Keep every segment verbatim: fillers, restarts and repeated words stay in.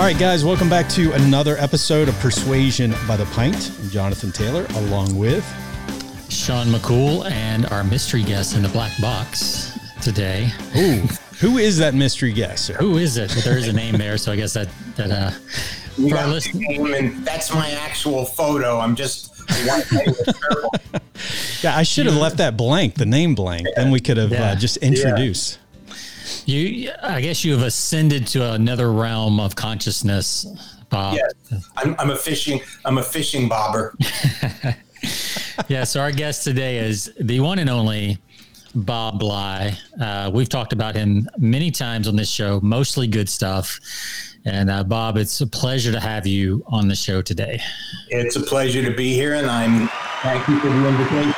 right, guys, welcome back to another episode of Persuasion by the Pint. I'm Jonathan Taylor, along with Sean McCool and our mystery guest in the black box today. Ooh, who is that mystery guest, sir? Who is it? There is a name there, so I guess that that uh, you got the name, and that's my actual photo. I'm just one yeah, I should have left that blank, the name blank. Yeah. Then we could have yeah. uh, just introduced. Yeah. You, I guess you have ascended to another realm of consciousness, Bob. Yeah, I'm, I'm a fishing. I'm a fishing bobber. Yeah. So our guest today is the one and only Bob Bly. Uh, we've talked about him many times on this show, mostly good stuff. And uh, Bob, it's a pleasure to have you on the show today. It's a pleasure to be here, and I'm thank you for the invitation.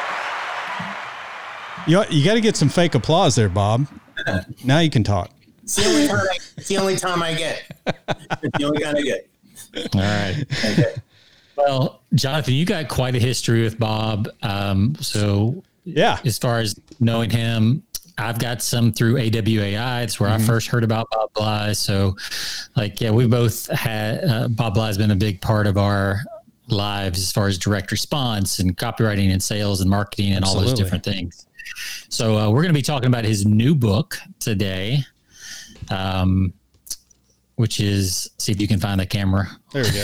You you got to get some fake applause there, Bob. Now you can talk. It's the only time I, it's the only time I get. It's the only kind I get. All right. Okay. Well, Jonathan, you got quite a history with Bob. Um, so yeah, as far as knowing him, I've got some through A W A I. It's where mm-hmm. I first heard about Bob Bly. So, like, yeah, we both had uh, Bob Bly has been a big part of our lives as far as direct response and copywriting and sales and marketing and Absolutely. all those different things. So, uh, we're going to be talking about his new book today, um, which is, see if you can find the camera. There we go.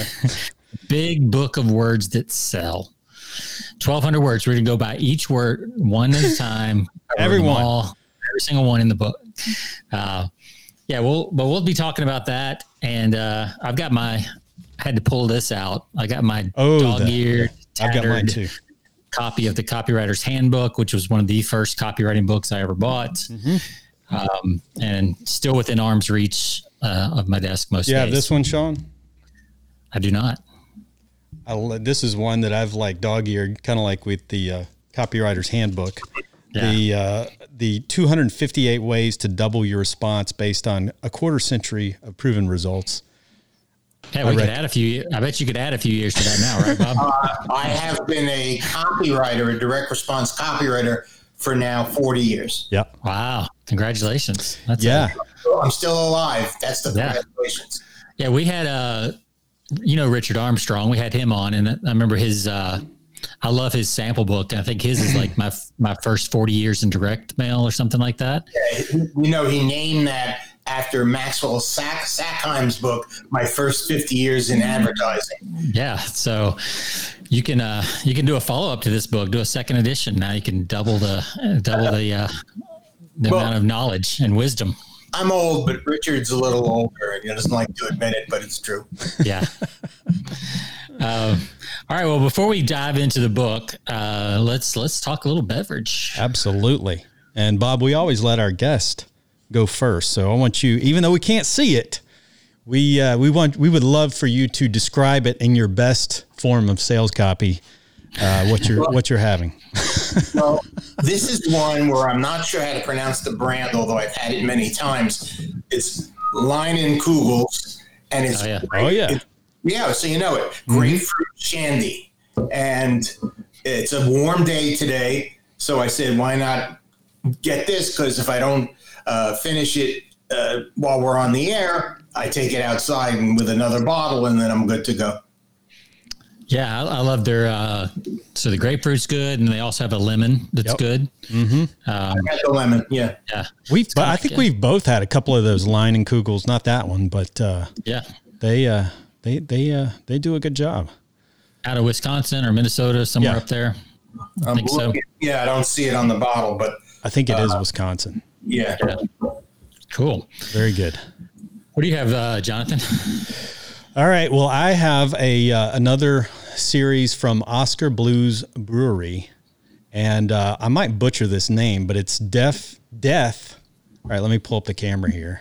Big Book of Words That Sell. twelve hundred words. We're going to go by each word one at a time. Everyone. All, every single one in the book. Uh, yeah, we'll, but we'll be talking about that. And uh, I've got my, I had to pull this out. I got my oh, dog-eared, I've got mine too. copy of the Copywriter's Handbook, which was one of the first copywriting books I ever bought. Mm-hmm. Um, and still within arm's reach uh, of my desk most yeah, days. Yeah, this one, Sean? I do not. I, this is one that I've like dog-eared, kind of like with the uh, Copywriter's Handbook. Yeah. The uh, the two hundred fifty-eight ways to double your response based on a quarter century of proven results. Yeah, we I could add a few. I bet you could add a few years to that now, right, Bob? uh, I have been a copywriter, a direct response copywriter for now forty years. Yep. Wow. Congratulations. That's yeah. A, I'm still alive. That's the yeah. congratulations. Yeah, we had uh you know, Richard Armstrong, we had him on, and I remember his, uh, I love his sample book. I think his is like my, my first forty years in direct mail or something like that. Yeah, you know, he named that after Maxwell Sack, Sackheim's book, My First fifty Years in Advertising. Yeah. So you can, uh, you can do a follow-up to this book, do a second edition. Now you can double the, double the, uh, the well, amount of knowledge and wisdom. I'm old, but Richard's a little older. He doesn't like to admit it, but it's true. Yeah. um, all right. Well, before we dive into the book, uh, let's let's talk a little beverage. Absolutely. And Bob, we always let our guest go first. So I want you, even though we can't see it, we uh, we want we would love for you to describe it in your best form of sales copy. Uh, what you're what you're having. Well, this is one where I'm not sure how to pronounce the brand, although I've had it many times. It's Leinenkugels, and it's oh yeah, oh, yeah. It, yeah. So you know it, grapefruit mm-hmm. shandy, and it's a warm day today. So I said, why not get this? Because if I don't uh, finish it uh, while we're on the air, I take it outside and with another bottle, and then I'm good to go. Yeah, I, I love their, uh, so the grapefruit's good, and they also have a lemon that's yep. good. Mm-hmm. Um, I got the lemon, yeah. Yeah. We've, but I think good. we've both had a couple of those Leinenkugels, not that one, but uh, yeah, they, uh, they, they, uh, they do a good job. Out of Wisconsin or Minnesota, somewhere yeah. up there. I I'm think looking, so. Yeah, I don't see it on the bottle, but I think it uh, is Wisconsin. Yeah. yeah. Cool. Very good. What do you have, uh, Jonathan? All right. Well, I have a uh, another series from Oscar Blues Brewery, and uh, I might butcher this name, but it's Death. Death. All right, let me pull up the camera here.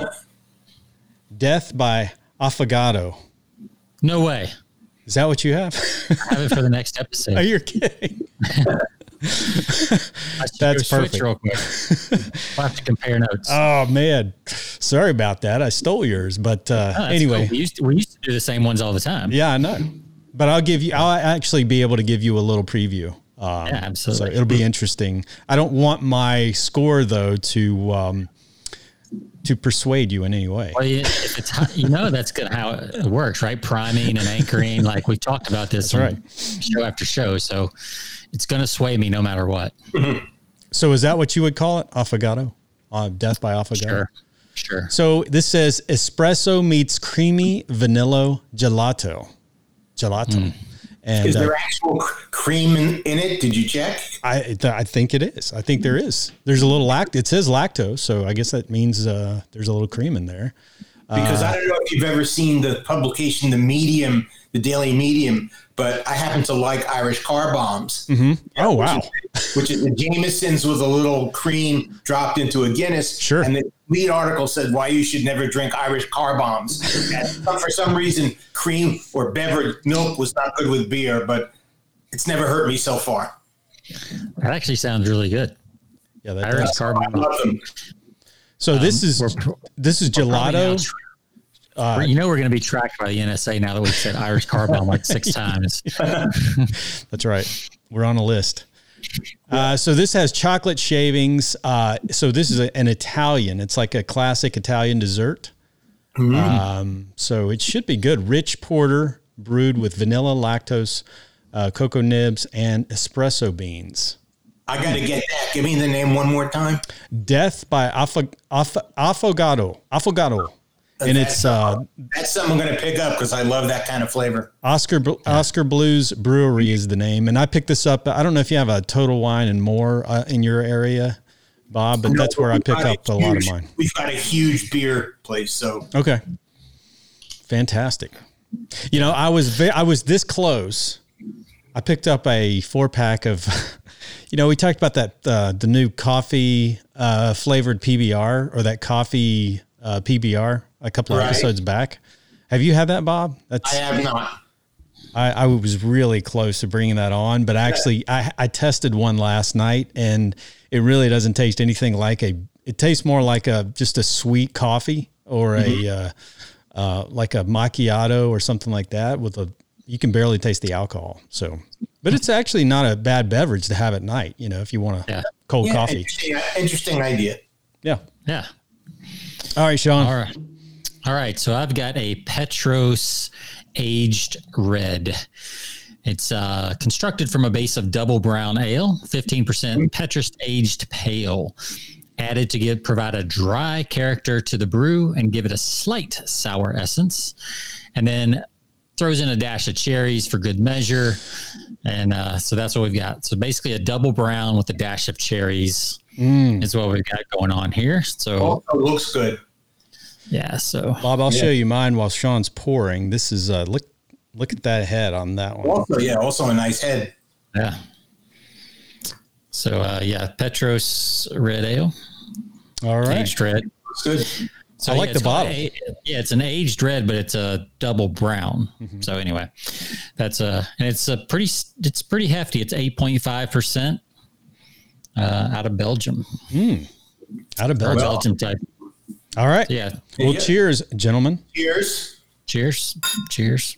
Death by Affogato. No way. Is that what you have? I have it for the next episode. Are you kidding? That's perfect. Real quick. We'll have to compare notes. Oh man, sorry about that. I stole yours, but uh, oh, anyway, cool. we, used to, we used to do the same ones all the time. Yeah, I know. But I'll give you. I'll actually be able to give you a little preview. Um, yeah, absolutely. So it'll be interesting. I don't want my score though to um, to persuade you in any way. Well, if it's, you know, that's good how it works, right? Priming and anchoring. Like we've talked about this right. show after show. So it's going to sway me no matter what. So is that what you would call it? Affogato? Uh, death by affogato? Sure. Sure. So this says espresso meets creamy vanilla gelato. Gelato. Mm. And, is there uh, actual cream in, in it? Did you check? I th- I think it is. I think there is. There's a little lact. It says lactose, so I guess that means uh, there's a little cream in there. Because uh, I don't know if you've ever seen the publication, the Medium, the Daily Medium, but I happen to like Irish car bombs. Mm-hmm. Oh wow! Which is, which is the Jameson's with a little cream dropped into a Guinness. Sure. And the lead article said why you should never drink Irish car bombs. And for some reason, cream or beverage milk was not good with beer, but it's never hurt me so far. That actually sounds really good. Yeah, that Irish does. car bomb. So this Um, is we're- this is gelato. Uh, you know we're going to be tracked by the N S A now that we've said Irish car bomb like six times. That's right. We're on a list. Uh, so this has chocolate shavings. Uh, so this is a, an Italian. It's like a classic Italian dessert. Mm. Um, so it should be good. Rich porter brewed with vanilla, lactose, uh, cocoa nibs, and espresso beans. I got to get that. Give me the name one more time. Death by Aff- Aff- Affogato. Affogato. And that's, it's uh, that's something I'm going to pick up because I love that kind of flavor. Oscar Oscar Blues Brewery is the name, and I picked this up. I don't know if you have a Total Wine and More uh, in your area, Bob, but no, that's where I pick up a, huge, a lot of mine. We've got a huge beer place, so okay, fantastic. You know, I was ve- I was this close. I picked up a four pack of. You know, we talked about that uh, the new coffee uh, flavored P B R or that coffee uh, P B R. A couple of right. episodes back. Have you had that, Bob? That's, I have not. I, I was really close to bringing that on, but actually I, I tested one last night and it really doesn't taste anything like a, it tastes more like a, just a sweet coffee or mm-hmm. a, uh, uh, like a macchiato or something like that with a, you can barely taste the alcohol. So, but it's actually not a bad beverage to have at night, you know, if you want a yeah. cold yeah, coffee. Interesting, interesting idea. Yeah. Yeah. All right, Sean. All right. All right, so I've got a Petros Aged Red. It's uh, constructed from a base of double brown ale, fifteen percent Petrus Aged Pale, added to give provide a dry character to the brew and give it a slight sour essence, and then throws in a dash of cherries for good measure, and uh, so that's what we've got. So basically, a double brown with a dash of cherries mm. is what we've got going on here. So oh, it looks good. Yeah, so Bob, I'll yeah. show you mine while Sean's pouring. This is uh look look at that head on that one. Also, yeah, also a nice head. Yeah. So uh yeah, Petros Red Ale. All right. Aged red. It's good. So I like yeah, the bottle. A, yeah, it's an aged red, but it's a double brown. Mm-hmm. So anyway, that's a and it's a pretty it's pretty hefty. It's eight point five percent uh out of Belgium. Mm. Out of Belgium. Belgium type. All right. Yeah. Well, yeah. cheers, gentlemen. Cheers. Cheers. Cheers.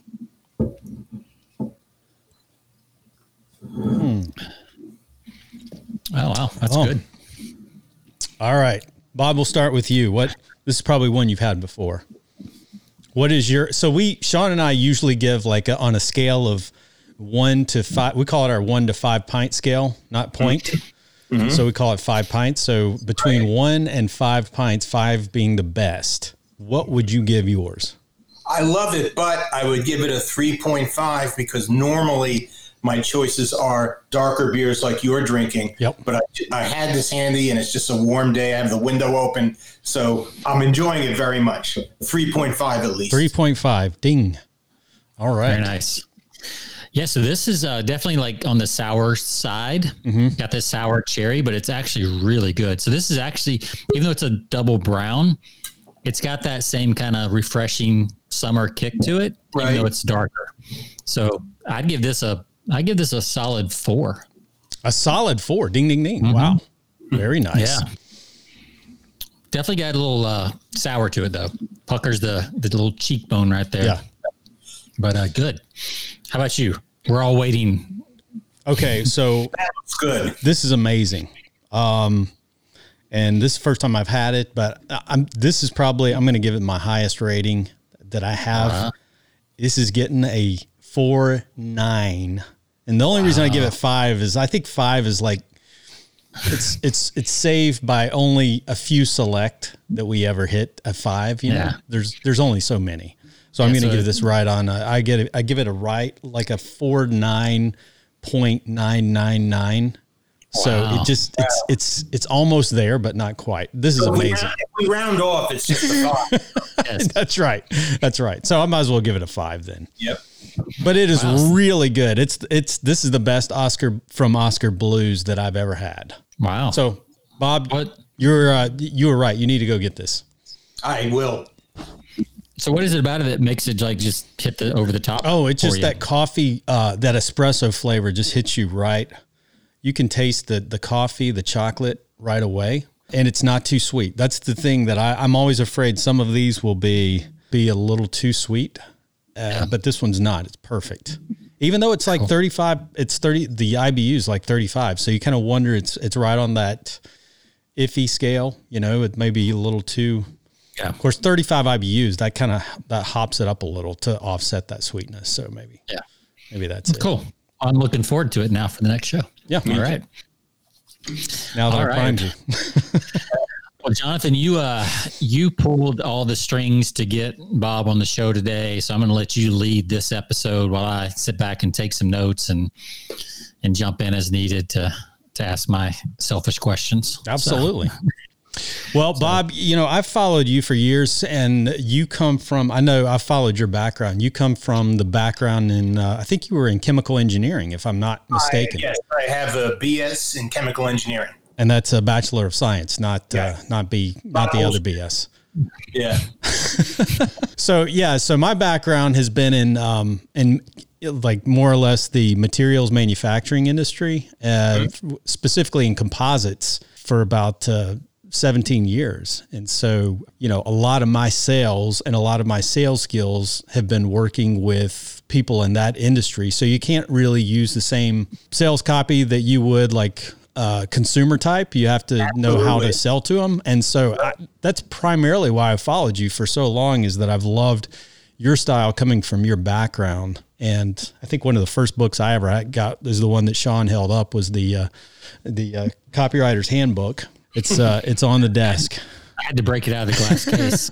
Mm. Oh, wow. That's oh. good. All right. Bob, we'll start with you. What, this is probably one you've had before. What is your, so we, Sean and I usually give like a, on a scale of one to five, we call it our one to five pint scale, not point. Mm-hmm. So we call it five pints. So between right. one and five pints, five being the best, what would you give yours? I love it, but I would give it a three point five because normally my choices are darker beers like you're drinking. Yep. But I, I had this handy and it's just a warm day. I have the window open. So I'm enjoying it very much. three point five at least. three point five. Ding. All right. Very nice. Yeah, so this is uh, definitely like on the sour side. Mm-hmm. Got this sour cherry, but it's actually really good. So this is actually, even though it's a double brown, it's got that same kind of refreshing summer kick to it, right. even though it's darker. So I'd give this a, I give this a solid four. A solid four. Ding, ding, ding. Mm-hmm. Wow. Very nice. Yeah. Definitely got a little uh, sour to it though. Puckers the the little cheekbone right there. Yeah. But uh, good. How about you? We're all waiting. Okay, so that's good. This is amazing. Um, And this is the first time I've had it, but I'm, this is probably, I'm going to give it my highest rating that I have. Uh-huh. This is getting a four nine. And the only reason wow. I give it five is I think five is like, it's, it's, it's saved by only a few select that we ever hit a five. You yeah. know, there's, there's only so many. So yeah, I'm going to so give this right on. A, I get it. I give it a right, like a four nine point nine nine nine. So wow. it just, it's, wow. it's, it's almost there, but not quite. This is so amazing. We round, if we round off, it's just a five. Yes. That's right. That's right. So I might as well give it a five then. Yep. But it is wow. really good. It's, it's, this is the best Oscar from Oscar Blues that I've ever had. Wow. So Bob, what? you're, uh, you were right. You need to go get this. I will. So what is it about it that makes it like just hit the over the top? Oh, it's just that coffee, uh, that espresso flavor just hits you right. You can taste the the coffee, the chocolate right away, and it's not too sweet. That's the thing that I, I'm always afraid some of these will be be a little too sweet, uh, yeah. but this one's not. It's perfect. Even though it's like cool. thirty-five, it's thirty. The I B U is like thirty-five, so you kind of wonder it's it's right on that iffy scale. You know, it may be a little too. Yeah. Of course, thirty-five I B Us that kind of that hops it up a little to offset that sweetness. So maybe, yeah, maybe that's, that's it. Cool. I'm looking forward to it now for the next show. Yeah. All right. Now that I primed you. Well, Jonathan, you uh, you pulled all the strings to get Bob on the show today, so I'm going to let you lead this episode while I sit back and take some notes and and jump in as needed to to ask my selfish questions. Absolutely. So. Well, Bob, you know, I've followed you for years, and you come from, I know I've followed your background. You come from the background in, uh, I think you were in chemical engineering, if I'm not mistaken. I, yes, I have a B S in chemical engineering. And that's a Bachelor of Science, not, yeah. uh, not B, not, not the other B S. Yeah. So, yeah, so my background has been in, um, in like more or less the materials manufacturing industry, uh, mm-hmm. specifically in composites for about, uh, seventeen years. And so, you know, a lot of my sales and a lot of my sales skills have been working with people in that industry. So you can't really use the same sales copy that you would like uh consumer type. You have to Absolutely. know how to sell to them. And so I, that's primarily why I followed you for so long, is that I've loved your style coming from your background. And I think one of the first books I ever got is the one that Sean held up, was the, uh, the uh, Copywriter's Handbook. It's uh, it's on the desk. I had to break it out of the glass case.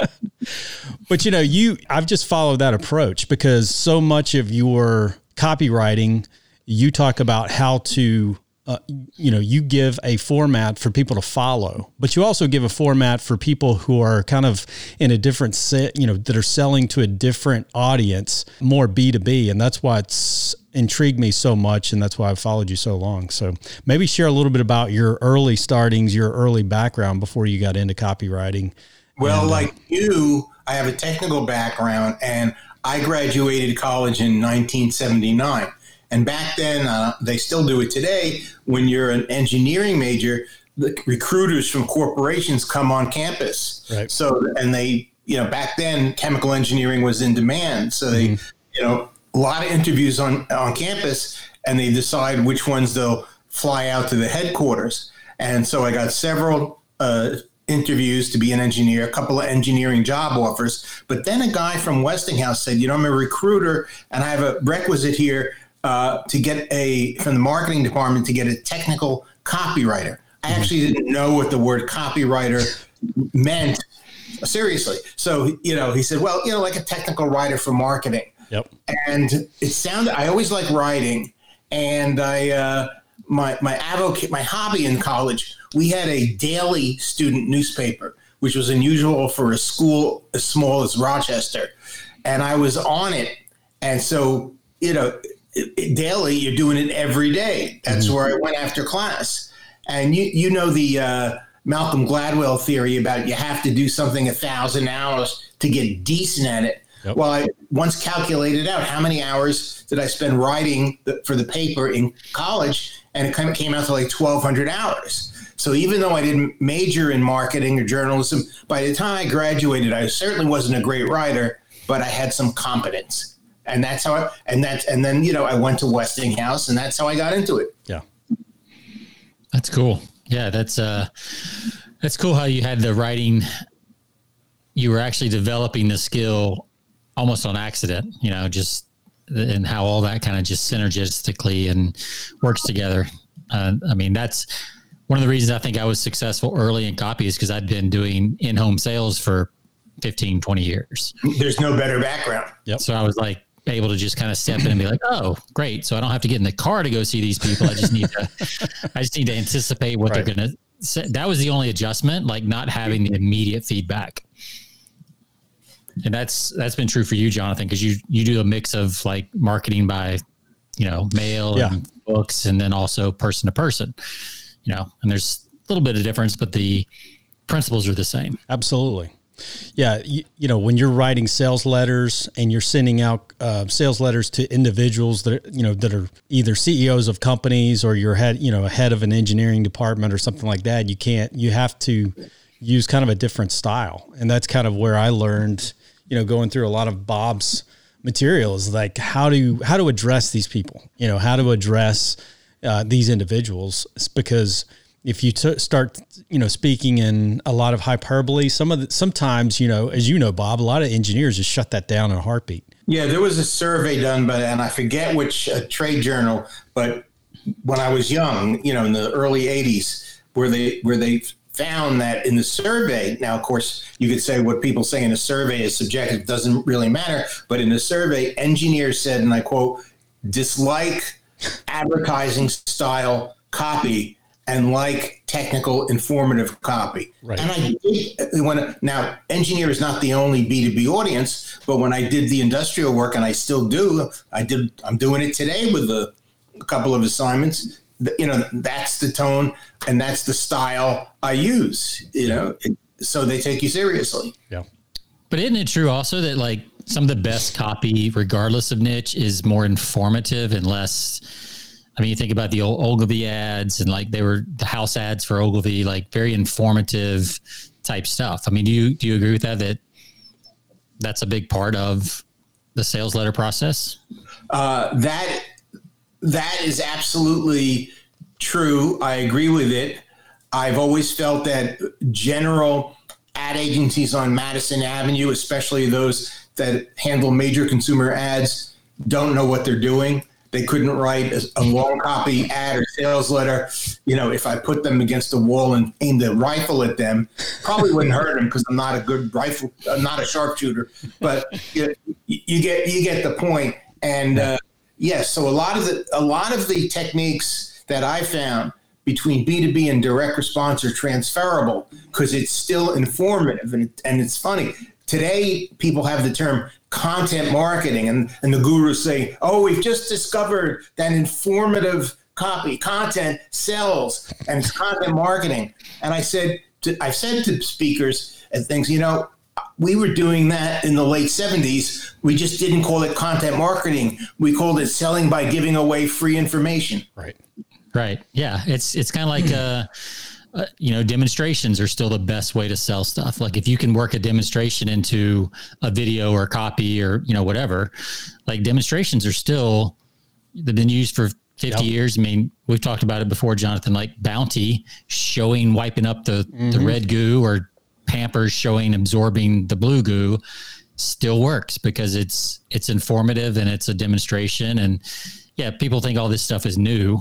But, you know, you I've just followed that approach, because so much of your copywriting, you talk about how to, uh, you know, you give a format for people to follow, but you also give a format for people who are kind of in a different set, you know, that are selling to a different audience, more B two B. And that's why it's intrigued me so much, and that's why I've followed you so long. So maybe share a little bit about your early startings, your early background before you got into copywriting. Well, and, like uh, you, I have a technical background, and I graduated college in nineteen seventy-nine. And back then, uh, they still do it today, when you're an engineering major, the recruiters from corporations come on campus. Right. So, and they, you know, back then chemical engineering was in demand. So they, mm-hmm. you know, a lot of interviews on, on campus, and they decide which ones they'll fly out to the headquarters. And so I got several uh, interviews to be an engineer, a couple of engineering job offers. But then a guy from Westinghouse said, you know, I'm a recruiter, and I have a requisite here uh, to get a, from the marketing department, to get a technical copywriter. I actually didn't know what the word copywriter meant, seriously. So, you know, he said, well, you know, like a technical writer for marketing. Yep. And it sounded, I always liked writing. And I, uh, my, my advocate, my hobby in college, we had a daily student newspaper, which was unusual for a school as small as Rochester. And I was on it. And so, you know, it, it, daily, you're doing it every day. That's mm-hmm. where I went after class. And you, you know, the, uh, Malcolm Gladwell theory about you have to do something a thousand hours to get decent at it. Yep. Well, I once calculated out how many hours did I spend writing the, for the paper in college, and it kind of came out to like twelve hundred hours. So even though I didn't major in marketing or journalism, by the time I graduated, I certainly wasn't a great writer, but I had some competence. And that's how I, and that's, and then, you know, I went to Westinghouse, and that's how I got into it. Yeah. That's cool. Yeah, that's uh, that's cool how you had the writing. You were actually developing the skill almost on accident, you know, just and how all that kind of just synergistically and works together. Uh, I mean, that's one of the reasons I think I was successful early in copy is because I'd been doing in-home sales for fifteen, twenty years. There's no better background. Yep. So I was like able to just kind of step in and be like, oh, great. So I don't have to get in the car to go see these people. I just need to, I just need to anticipate what right. they're going to say. That was the only adjustment, like not having the immediate feedback. And that's, that's been true for you, Jonathan, because you, you do a mix of like marketing by, you know, mail yeah. and books, and then also person to person, you know, and there's a little bit of difference, but the principles are the same. Absolutely. Yeah. You, you know, when you're writing sales letters and you're sending out uh, sales letters to individuals that, you know, that are either C E Os of companies or you're head, you know, a head of an engineering department or something like that, you can't, you have to use kind of a different style. And that's kind of where I learned, you know, going through a lot of Bob's materials, like how to, how to address these people, you know, how to address uh, these individuals. It's because if you t- start, you know, speaking in a lot of hyperbole, some of the, sometimes, you know, as you know, Bob, a lot of engineers just shut that down in a heartbeat. Yeah, there was a survey done by, and I forget which uh, trade journal, but when I was young, you know, in the early eighties, where they where they found that in the survey, now, of course, you could say what people say in a survey is subjective, doesn't really matter, but in the survey, engineers said, and I quote, dislike advertising style copy and like technical informative copy. Right. And I did, when, now, engineer is not the only B two B audience, but when I did the industrial work, and I still do, I did, I'm doing it today with a, a couple of assignments, you know, that's the tone and that's the style I use, you know, it, so they take you seriously. Yeah. But isn't it true also that like some of the best copy, regardless of niche, is more informative and less, I mean, you think about the old Ogilvy ads and like they were the house ads for Ogilvy, like very informative type stuff. I mean, do you, do you agree with that, that that's a big part of the sales letter process? Uh, that, that is absolutely true. I agree with it. I've always felt that general ad agencies on Madison Avenue, especially those that handle major consumer ads, don't know what they're doing. They couldn't write a, a long copy ad or sales letter. You know, if I put them against a wall and aimed a rifle at them, probably wouldn't hurt them because I'm not a good rifle, I'm not a sharpshooter. But you, you get you get the point. And uh, yes, so a lot of the a lot of the techniques that I found between B two B and direct response are transferable because it's still informative and and it's funny. Today, people have the term content marketing, and, and the gurus say, oh, we've just discovered that informative copy, content sells, and it's content marketing. And I said, to, I've said to speakers and things, you know, we were doing that in the late seventies. We just didn't call it content marketing. We called it selling by giving away free information. Right. Right. Yeah. It's, it's kind of like, uh, Uh, you know, demonstrations are still the best way to sell stuff. Like if you can work a demonstration into a video or a copy or, you know, whatever, like demonstrations are still, they've been used for fifty yep. years. I mean, we've talked about it before, Jonathan, like Bounty showing, wiping up the, mm-hmm. the red goo, or Pampers showing, absorbing the blue goo, still works because it's, it's informative and it's a demonstration. And yeah, people think all this stuff is new.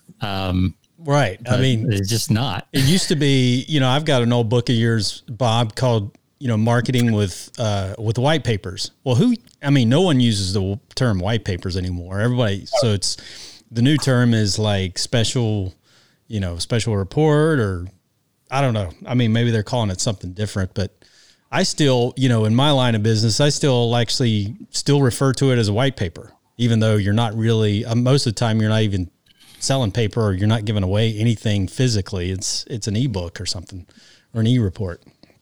Um, Right. I mean, it's just not. It used to be, you know, I've got an old book of yours, Bob, called, you know, Marketing with, uh, with White Papers. Well, who, I mean, no one uses the term white papers anymore. Everybody. So it's, the new term is like special, you know, special report, or I don't know. I mean, maybe they're calling it something different, but I still, you know, in my line of business, I still actually still refer to it as a white paper, even though you're not really, uh, most of the time you're not even selling paper, or you're not giving away anything physically. It's it's an ebook or something, or an e-report.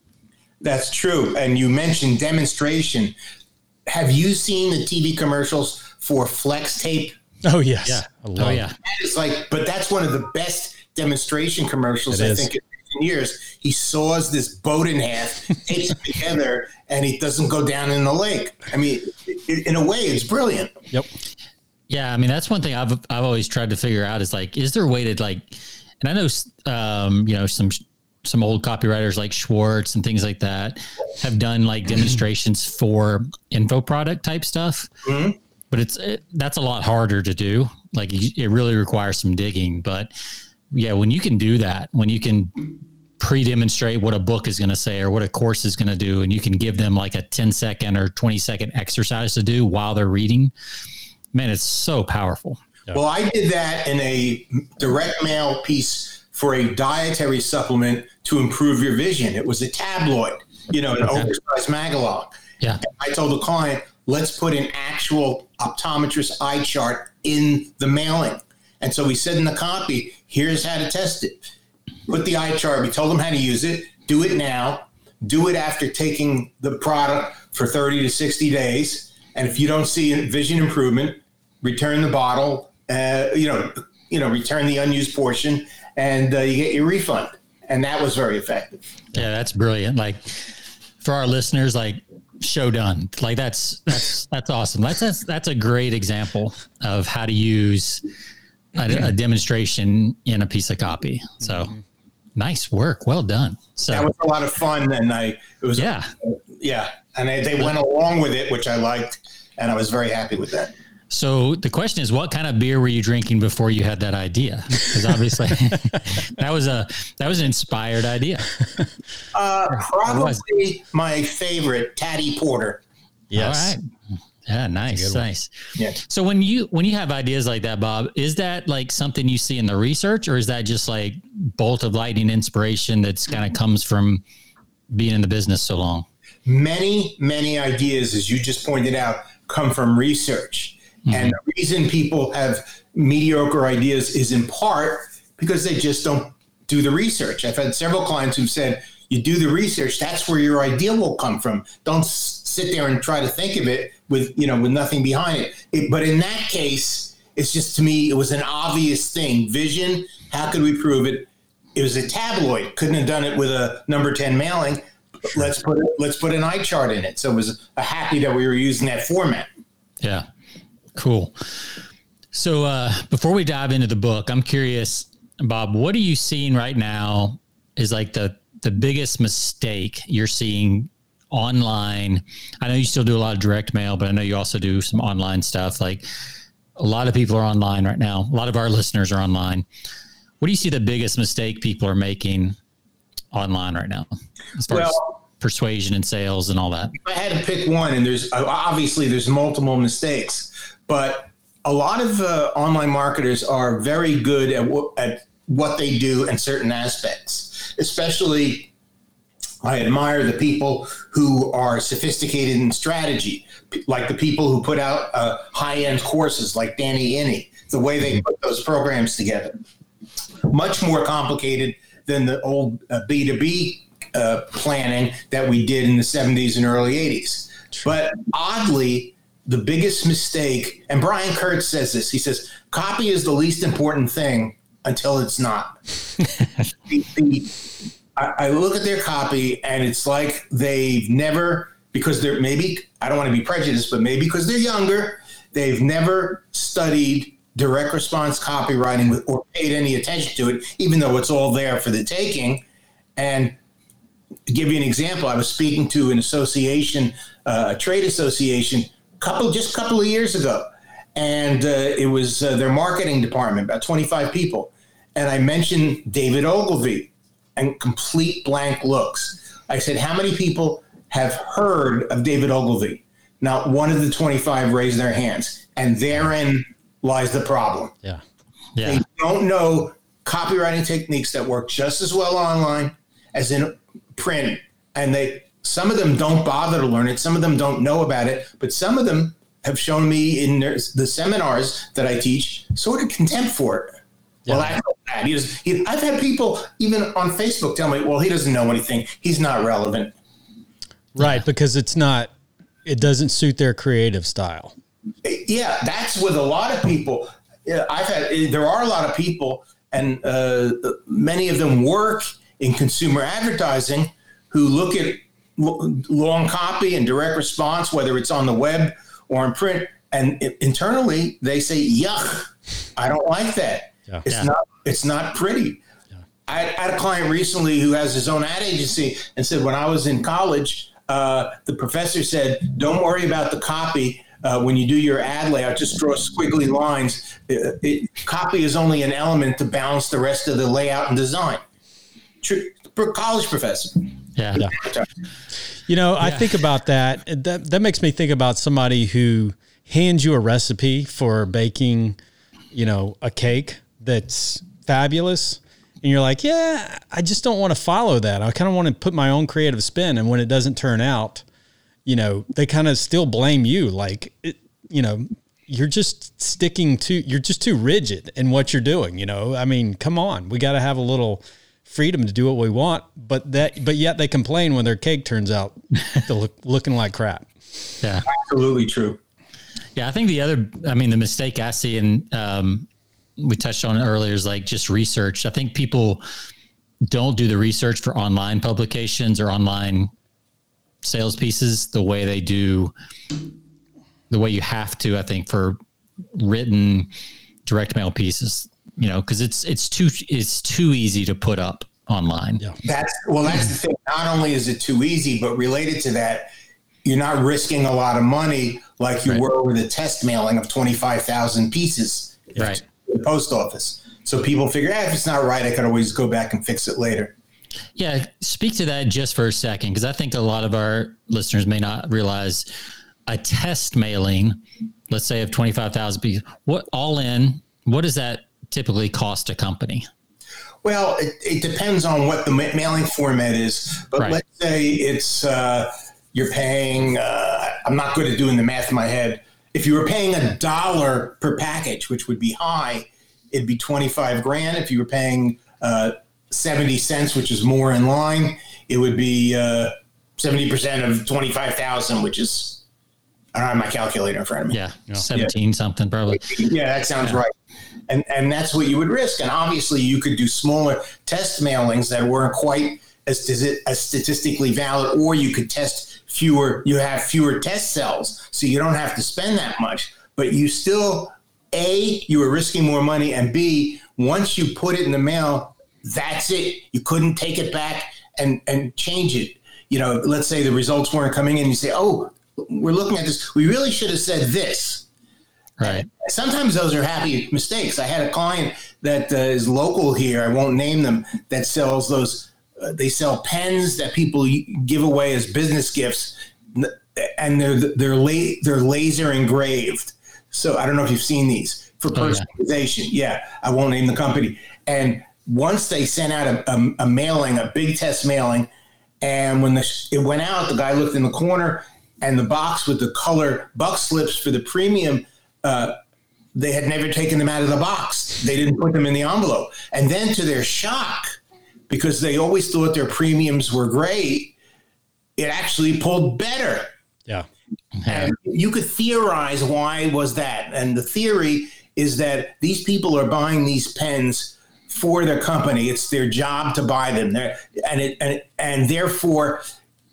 That's true. And you mentioned demonstration. Have you seen the T V commercials for Flex Tape? Oh yes. Yeah. Oh yeah. That is like, but that's one of the best demonstration commercials it I is. think in years. He saws this boat in half, takes it together, and it doesn't go down in the lake. I mean, it, in a way, it's brilliant. Yep. Yeah, I mean, that's one thing I've I've always tried to figure out is like, is there a way to like And I know, um, you know, some some old copywriters like Schwartz and things like that have done like demonstrations for info product type stuff. Mm-hmm. But it's it, that's a lot harder to do. Like it really requires some digging. But yeah, when you can do that, when you can pre-demonstrate what a book is going to say or what a course is going to do, and you can give them like a ten second or twenty second exercise to do while they're reading, man, it's so powerful. Yeah. Well, I did that in a direct mail piece for a dietary supplement to improve your vision. It was a tabloid, you know, an okay. oversized magalog. Yeah. And I told the client, let's put an actual optometrist eye chart in the mailing. And so we said in the copy, here's how to test it. Put the eye chart. We told them how to use it. Do it now. Do it after taking the product for thirty to sixty days. And if you don't see vision improvement, return the bottle. Uh, you know, you know, return the unused portion, and uh, you get your refund. And that was very effective. Yeah, that's brilliant. Like for our listeners, like show done. Like that's that's that's awesome. That's that's that's a great example of how to use a, a demonstration in a piece of copy. So mm-hmm. nice work. Well done. So that was a lot of fun, and I it was yeah yeah, and they, they went along with it, which I liked, and I was very happy with that. So the question is, what kind of beer were you drinking before you had that idea? Because obviously that was a that was an inspired idea. Uh, probably my favorite, Taddy Porter. Yes. All right. Yeah. Nice. Nice. Yeah. So when you when you have ideas like that, Bob, is that like something you see in the research, or is that just like bolt of lightning inspiration that's kind of comes from being in the business so long? Many, many ideas, as you just pointed out, come from research. Mm-hmm. And the reason people have mediocre ideas is in part because they just don't do the research. I've had several clients who've said, you do the research, that's where your idea will come from. Don't s- sit there and try to think of it with, you know, with nothing behind it. it. But in that case, it's just, to me, it was an obvious thing. Vision, how could we prove it? It was a tabloid. Couldn't have done it with a number ten mailing. Let's put it, let's put an eye chart in it. So it was a happy that we were using that format. Yeah. Cool. So uh, before we dive into the book, I'm curious, Bob, what are you seeing right now is like the, the biggest mistake you're seeing online? I know you still do a lot of direct mail, but I know you also do some online stuff. Like a lot of people are online right now. A lot of our listeners are online. What do you see the biggest mistake people are making online right now as far well, as persuasion and sales and all that? If I had to pick one, and there's obviously there's multiple mistakes, but a lot of uh, online marketers are very good at, w- at what they do in certain aspects. Especially, I admire the people who are sophisticated in strategy, like the people who put out uh, high-end courses like Danny Inney, the way they put those programs together. Much more complicated than the old uh, B two B uh, planning that we did in the seventies and early eighties. But oddly, the biggest mistake, and Brian Kurtz says this, he says, copy is the least important thing until it's not. the, the, I, I look at their copy and it's like they've never, because they're maybe, I don't want to be prejudiced, but maybe because they're younger, they've never studied direct response copywriting with, or paid any attention to it, even though it's all there for the taking. And to give you an example, I was speaking to an association, uh, a trade association, couple just a couple of years ago, and uh, it was uh, their marketing department, about twenty-five people, and I mentioned David Ogilvy, and complete blank looks. I said, how many people have heard of David Ogilvy? Not one of the twenty-five raised their hands, and therein lies the problem. Yeah, yeah. They don't know copywriting techniques that work just as well online as in print, and they some of them don't bother to learn it. Some of them don't know about it, but some of them have shown me in their, the seminars that I teach sort of contempt for it. Yeah. Well, that's bad. He does, he, I've had people even on Facebook tell me, well, he doesn't know anything. He's not relevant. Right, yeah. Because it's not, it doesn't suit their creative style. Yeah, that's with a lot of people. I've had, there are a lot of people, and uh, many of them work in consumer advertising, who look at long copy and direct response, whether it's on the web or in print, and internally they say, yuck, I don't like that. Yeah. It's yeah. not, it's not pretty. I had a client recently who has his own ad agency and said, when I was in college, uh, the professor said, don't worry about the copy. Uh, when you do your ad layout, just draw squiggly lines. It, it, copy is only an element to balance the rest of the layout and design. True, college professor. Yeah. yeah. You know, I yeah. think about that. That that makes me think about somebody who hands you a recipe for baking, you know, a cake that's fabulous. And you're like, yeah, I just don't want to follow that. I kind of want to put my own creative spin. And when it doesn't turn out, you know, they kind of still blame you. Like, it, you know, you're just sticking to, you're just too rigid in what you're doing. You know, I mean, come on, we got to have a little freedom to do what we want, but that, but yet they complain when their cake turns out to look, looking like crap. Yeah, absolutely true. Yeah. I think the other, I mean, the mistake I see, and um, we touched on it earlier, is like just research. I think people don't do the research for online publications or online sales pieces the way they do, the way you have to, I think, for written direct mail pieces, you know, cause it's, it's too, it's too easy to put up online. Yeah. That's, well, that's the thing. Not only is it too easy, but related to that, you're not risking a lot of money like you right. were with a test mailing of twenty-five thousand pieces right. to the post office. So people figure, eh, if it's not right, I could always go back and fix it later. Yeah. Speak to that just for a second, because I think a lot of our listeners may not realize a test mailing, let's say of twenty-five thousand pieces, what all in, what does that typically cost a company? Well, it, it depends on what the ma- mailing format is. But right. let's say it's, uh, you're paying, uh, I'm not good at doing the math in my head. If you were paying a dollar per package, which would be high, it'd be twenty-five grand. If you were paying uh, seventy cents, which is more in line, it would be uh, seventy percent of twenty-five thousand, which is, I don't have my calculator in front of me. Yeah, yeah. seventeen yeah. something probably. Yeah, that sounds yeah. right. And and that's what you would risk. And obviously you could do smaller test mailings that weren't quite as, as statistically valid, or you could test fewer, you have fewer test cells, so you don't have to spend that much. But you still, A, you were risking more money, and B, once you put it in the mail, that's it. You couldn't take it back and, and change it. You know, let's say the results weren't coming in, you say, oh, we're looking at this. We really should have said this. Right. Sometimes those are happy mistakes. I had a client that uh, is local here, I won't name them, that sells those, uh, they sell pens that people give away as business gifts, and they're they're la- they're laser engraved. So I don't know if you've seen these for personalization. Oh, yeah. yeah, I won't name the company. And once they sent out a, a, a mailing, a big test mailing, and when the, it went out, the guy looked in the corner, and the box with the color buck slips for the premium, uh, they had never taken them out of the box. They didn't put them in the envelope. And then to their shock, because they always thought their premiums were great, it actually pulled better. Yeah. And you could theorize why was that. And the theory is that these people are buying these pens for their company. It's their job to buy them. They're, and, it, and and therefore,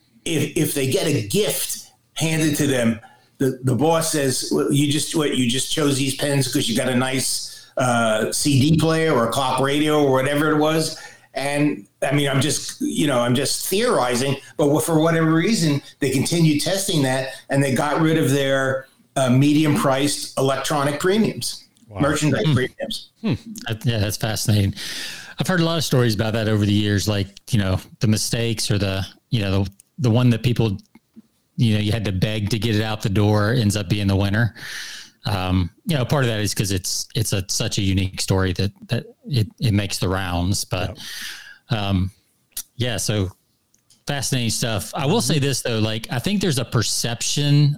if if they get a gift handed to them, the, the boss says, well, you just what you just chose these pens because you got a nice uh, C D player or a clock radio or whatever it was. And I mean, I'm just, you know, I'm just theorizing, but for whatever reason, they continued testing that, and they got rid of their uh, medium priced electronic premiums, wow. merchandise hmm. premiums. Hmm. Yeah, that's fascinating. I've heard a lot of stories about that over the years, like, you know, the mistakes or the, you know, the, the one that people, you know, you had to beg to get it out the door ends up being the winner. Um, you know, part of that is because it's it's a such a unique story that that it, it makes the rounds. But yeah. um, yeah, so fascinating stuff. I will say this though, like I think there's a perception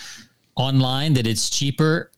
online that it's cheaper,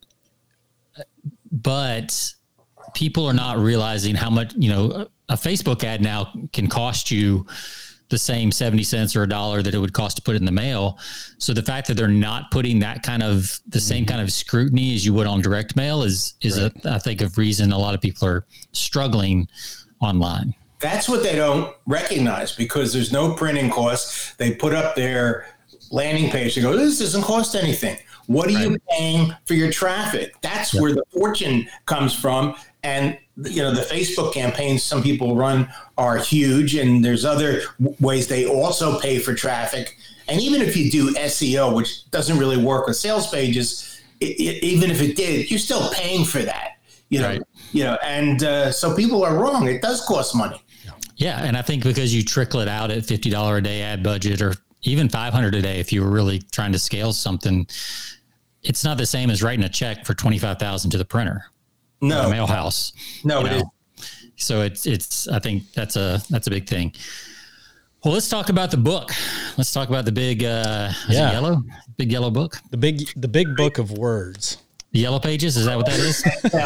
but people are not realizing how much, you know, a Facebook ad now can cost you the same seventy cents or a dollar that it would cost to put it in the mail. So the fact that they're not putting that kind of the same kind of scrutiny as you would on direct mail is, is right. a, I think, a reason a lot of people are struggling online. That's what they don't recognize, because there's no printing costs. They put up their landing page to go, this doesn't cost anything. What are right. you paying for your traffic? That's yep. where the fortune comes from. And you know, the Facebook campaigns some people run are huge, and there's other ways they also pay for traffic. And even if you do S E O, which doesn't really work with sales pages, it, it, even if it did, you're still paying for that. You know, right. you know, and uh, so people are wrong. It does cost money. Yeah, and I think because you trickle it out at fifty dollars a day ad budget, or even five hundred dollars a day, if you were really trying to scale something, it's not the same as writing a check for twenty-five thousand dollars to the printer. No, mail house. No, it is. So it's it's. I think that's a that's a big thing. Well, let's talk about the book. Let's talk about the big uh, is yeah. it yellow, big yellow book. The big the big book of words. The Yellow Pages. Is that what that is?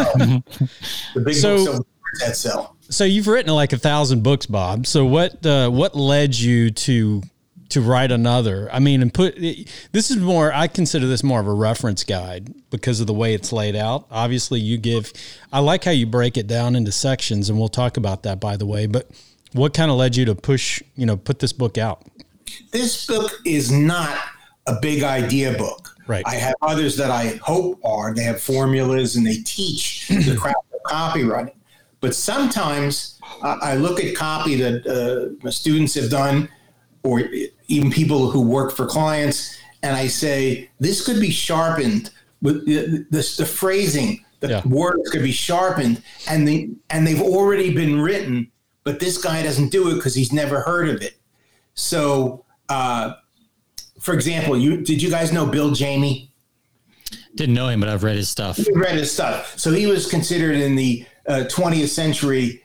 The big so, book that sell. So you've written like a thousand books, Bob. So what uh, what led you to to write another? I mean, and put this is more. I consider this more of a reference guide because of the way it's laid out. Obviously, you give. I like how you break it down into sections, and we'll talk about that, by the way. But what kind of led you to push? You know, put this book out. This book is not a big idea book. Right. I have others that I hope are. They have formulas and they teach the craft of copywriting. But sometimes uh, I look at copy that uh, my students have done, or even people who work for clients, and I say, this could be sharpened with the, the, the phrasing, the yeah. words could be sharpened, and the and they've already been written, but this guy doesn't do it because he's never heard of it. So, uh, for example, you did you guys know Bill Jamie? Didn't know him, but I've read his stuff. I've read his stuff. So he was considered in the uh, twentieth century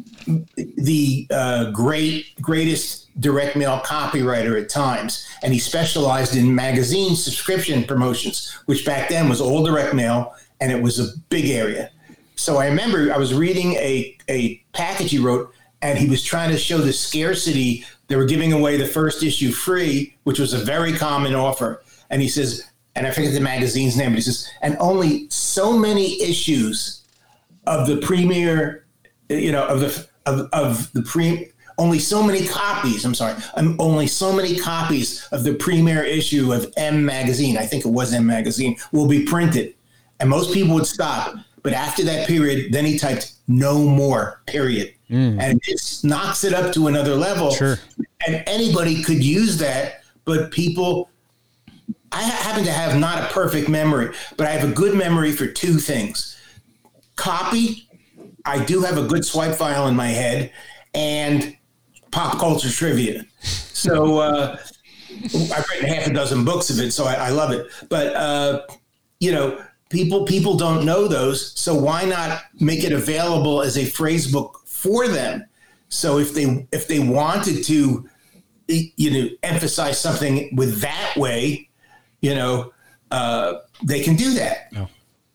the uh, great greatest direct mail copywriter at times, and he specialized in magazine subscription promotions, which back then was all direct mail, and it was a big area. So I remember I was reading a a package he wrote, and he was trying to show the scarcity. They were giving away the first issue free, which was a very common offer. And he says, and I forget the magazine's name, but he says, and only so many issues of the premier, you know, of the of, of the pre, only so many copies. I'm sorry, um, only so many copies of the premier issue of M Magazine. I think it was M Magazine will be printed, and most people would stop. But after that period, then he typed no more, period. Mm. And it knocks it up to another level. Sure. And anybody could use that, but people, I happen to have not a perfect memory, but I have a good memory for two things. Copy, I do have a good swipe file in my head, and pop culture trivia. So uh, I've written half a dozen books of it, so I, I love it. But, uh, you know, People people don't know those, so why not make it available as a phrase book for them? So if they if they wanted to, you know, emphasize something with that way, you know, uh, they can do that. Oh.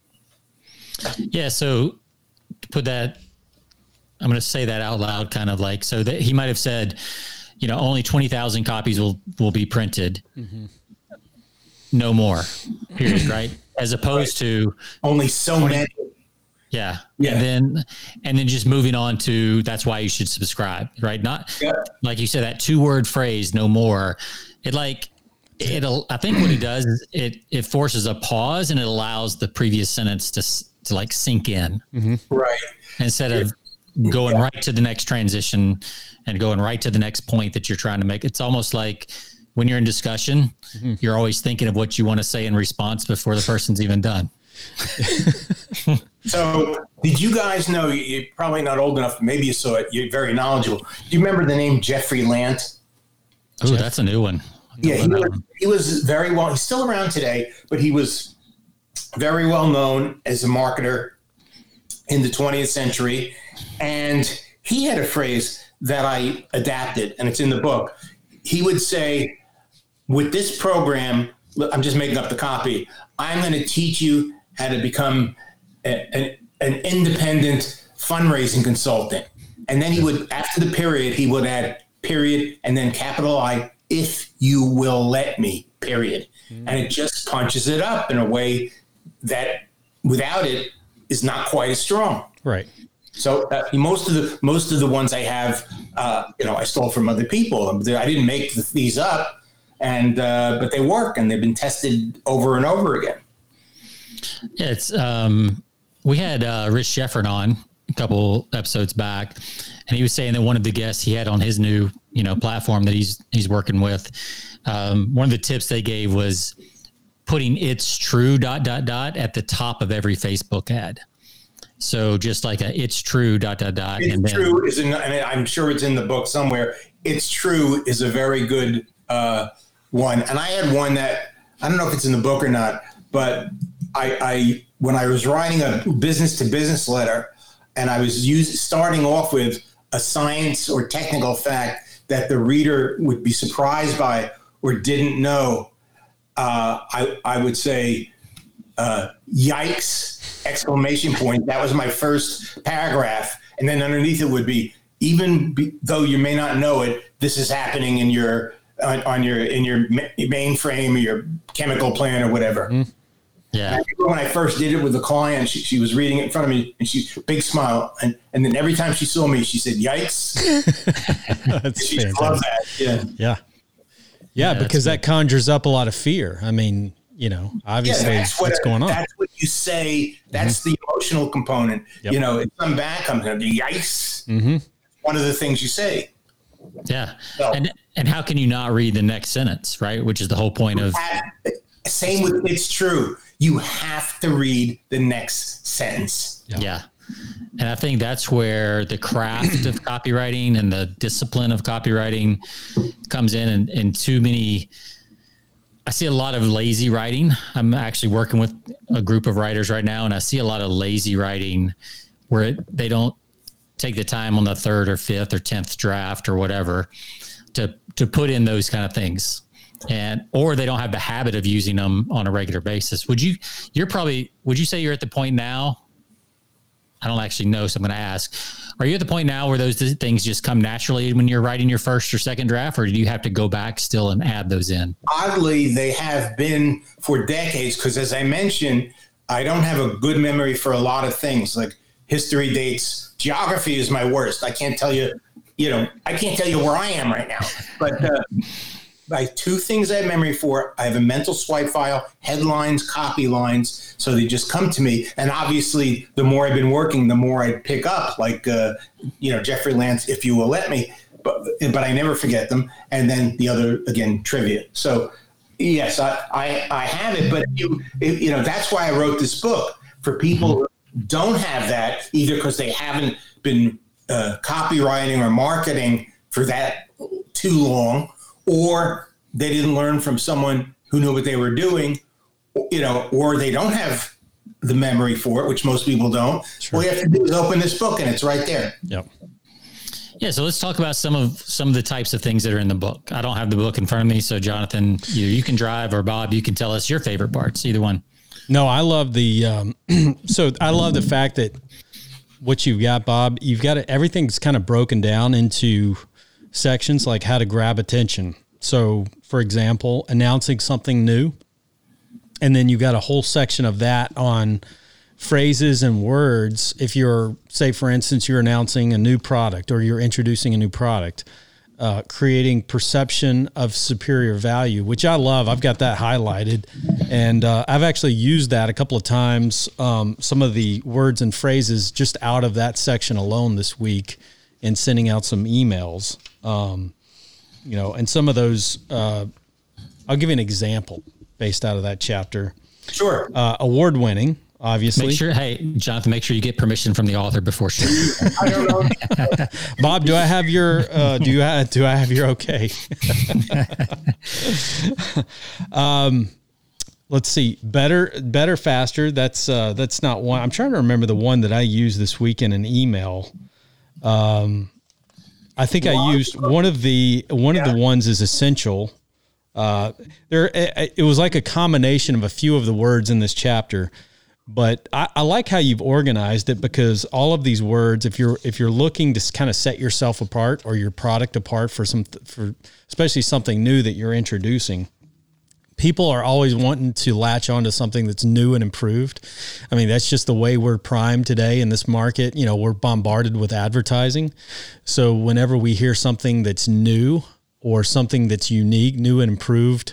Yeah. So to put that, I'm going to say that out loud, kind of like, so that he might have said, you know, only twenty thousand copies will will be printed. Mm-hmm. No more, period, right? As opposed right. to only so twenty many. Yeah. Yeah. And then, and then just moving on to, that's why you should subscribe, right? Not yeah. like you said, that two word phrase, no more. It like, it'll, I think what it does is it, it forces a pause, and it allows the previous sentence to, to like sink in. Mm-hmm. Right. Instead of going yeah. right to the next transition and going right to the next point that you're trying to make. It's almost like, when you're in discussion, mm-hmm. you're always thinking of what you want to say in response before the person's even done. So did you guys know, you're probably not old enough, maybe you saw it, you're very knowledgeable. Do you remember the name Jeffrey Lant? Oh, Jeff. That's a new one. Yeah, he was, he was very well, he's still around today, but he was very well known as a marketer in the twentieth century. And he had a phrase that I adapted, and it's in the book. He would say, with this program, I'm just making up the copy, I'm going to teach you how to become a, a, an independent fundraising consultant. And then he would, after the period, he would add period and then capital I, if you will let me, period. Mm-hmm. And it just punches it up in a way that without it is not quite as strong. Right. So uh, most of the most of the ones I have, uh, you know, I stole from other people. I didn't make the, these up, and uh, but they work, and they've been tested over and over again. Yeah, it's um, we had uh, Rich Sheffern on a couple episodes back, and he was saying that one of the guests he had on his new, you know, platform that he's he's working with, um, one of the tips they gave was putting "it's true" dot dot dot at the top of every Facebook ad. So just like a "it's true" dot dot dot. It's and then, true is in, and I'm sure it's in the book somewhere. It's true is a very good uh, one, and I had one that I don't know if it's in the book or not, but I, I when I was writing a business to business letter, and I was using starting off with a science or technical fact that the reader would be surprised by or didn't know, uh, I I would say, uh, "Yikes!" exclamation point. That was my first paragraph, and then underneath it would be, even be, though you may not know it, this is happening in your on, on your in your mainframe or your chemical plant or whatever. Mm. Yeah. I when I first did it with a client, she, she was reading it in front of me, and she big smile, and and then every time she saw me, she said, "Yikes!" That's she fantastic. loved that. Yeah. Yeah. Yeah, yeah, because that conjures up a lot of fear. I mean, you know, obviously yeah, that's what, what's going on. That's what you say. That's mm-hmm. the emotional component. Yep. You know, if I'm back, I'm going to be yikes. Mm-hmm. One of the things you say. Yeah. So, and and how can you not read the next sentence, right? Which is the whole point of. Have, same with "it's true." You have to read the next sentence. Yeah. yeah. And I think that's where the craft of copywriting and the discipline of copywriting comes in, and, and too many. I see a lot of lazy writing. I'm actually working with a group of writers right now, and I see a lot of lazy writing where it, they don't take the time on the third or fifth or tenth draft or whatever to, to put in those kind of things. And, or they don't have the habit of using them on a regular basis. Would you, you're probably, would you say you're at the point now? I don't actually know, so I'm going to ask, are you at the point now where those things just come naturally when you're writing your first or second draft, or do you have to go back still and add those in? Oddly, they have been for decades, because as I mentioned, I don't have a good memory for a lot of things, like history, dates. Geography is my worst. I can't tell you, you know, I can't tell you where I am right now. But uh, by two things I have memory for, I have a mental swipe file, headlines, copy lines, so they just come to me. And obviously, the more I've been working, the more I pick up, like, uh, you know, Jeffrey Lance, If You Will Let Me. But but I never forget them. And then the other, again, trivia. So, yes, I, I, I have it. But, you, if, you know, that's why I wrote this book, for people who don't have that, either because they haven't been uh, copywriting or marketing for that too long, or they didn't learn from someone who knew what they were doing, you know, or they don't have the memory for it, which most people don't. Sure. All you have to do is open this book, and it's right there. Yep. Yeah, so let's talk about some of some of the types of things that are in the book. I don't have the book in front of me, so Jonathan, you you can drive, or Bob, you can tell us your favorite parts, either one. No, I love the, um, so I love the fact that what you've got, Bob, you've got it, everything's kind of broken down into sections, like how to grab attention. So, for example, announcing something new, and then you've got a whole section of that on phrases and words. If you're, say, for instance, you're announcing a new product or you're introducing a new product, uh, creating perception of superior value, which I love. I've got that highlighted, and uh, I've actually used that a couple of times, um, some of the words and phrases just out of that section alone this week in sending out some emails. Um, you know, and some of those, uh, I'll give you an example based out of that chapter. Sure. Uh, award-winning, obviously. Make sure, hey, Jonathan, make sure you get permission from the author before sharing. I don't know. Bob, do I have your, uh, do you have, do I have your okay? um, let's see. Better, better, faster. That's, uh, that's not one. I'm trying to remember the one that I used this week in an email. Um, I think I used one of the, one yeah. of the ones is essential. Uh, there, it, it was like a combination of a few of the words in this chapter, but I, I like how you've organized it, because all of these words, if you're, if you're looking to kind of set yourself apart or your product apart for some, for especially something new that you're introducing, people are always wanting to latch onto something that's new and improved. I mean, that's just the way we're primed today in this market. You know, we're bombarded with advertising. So whenever we hear something that's new or something that's unique, new and improved,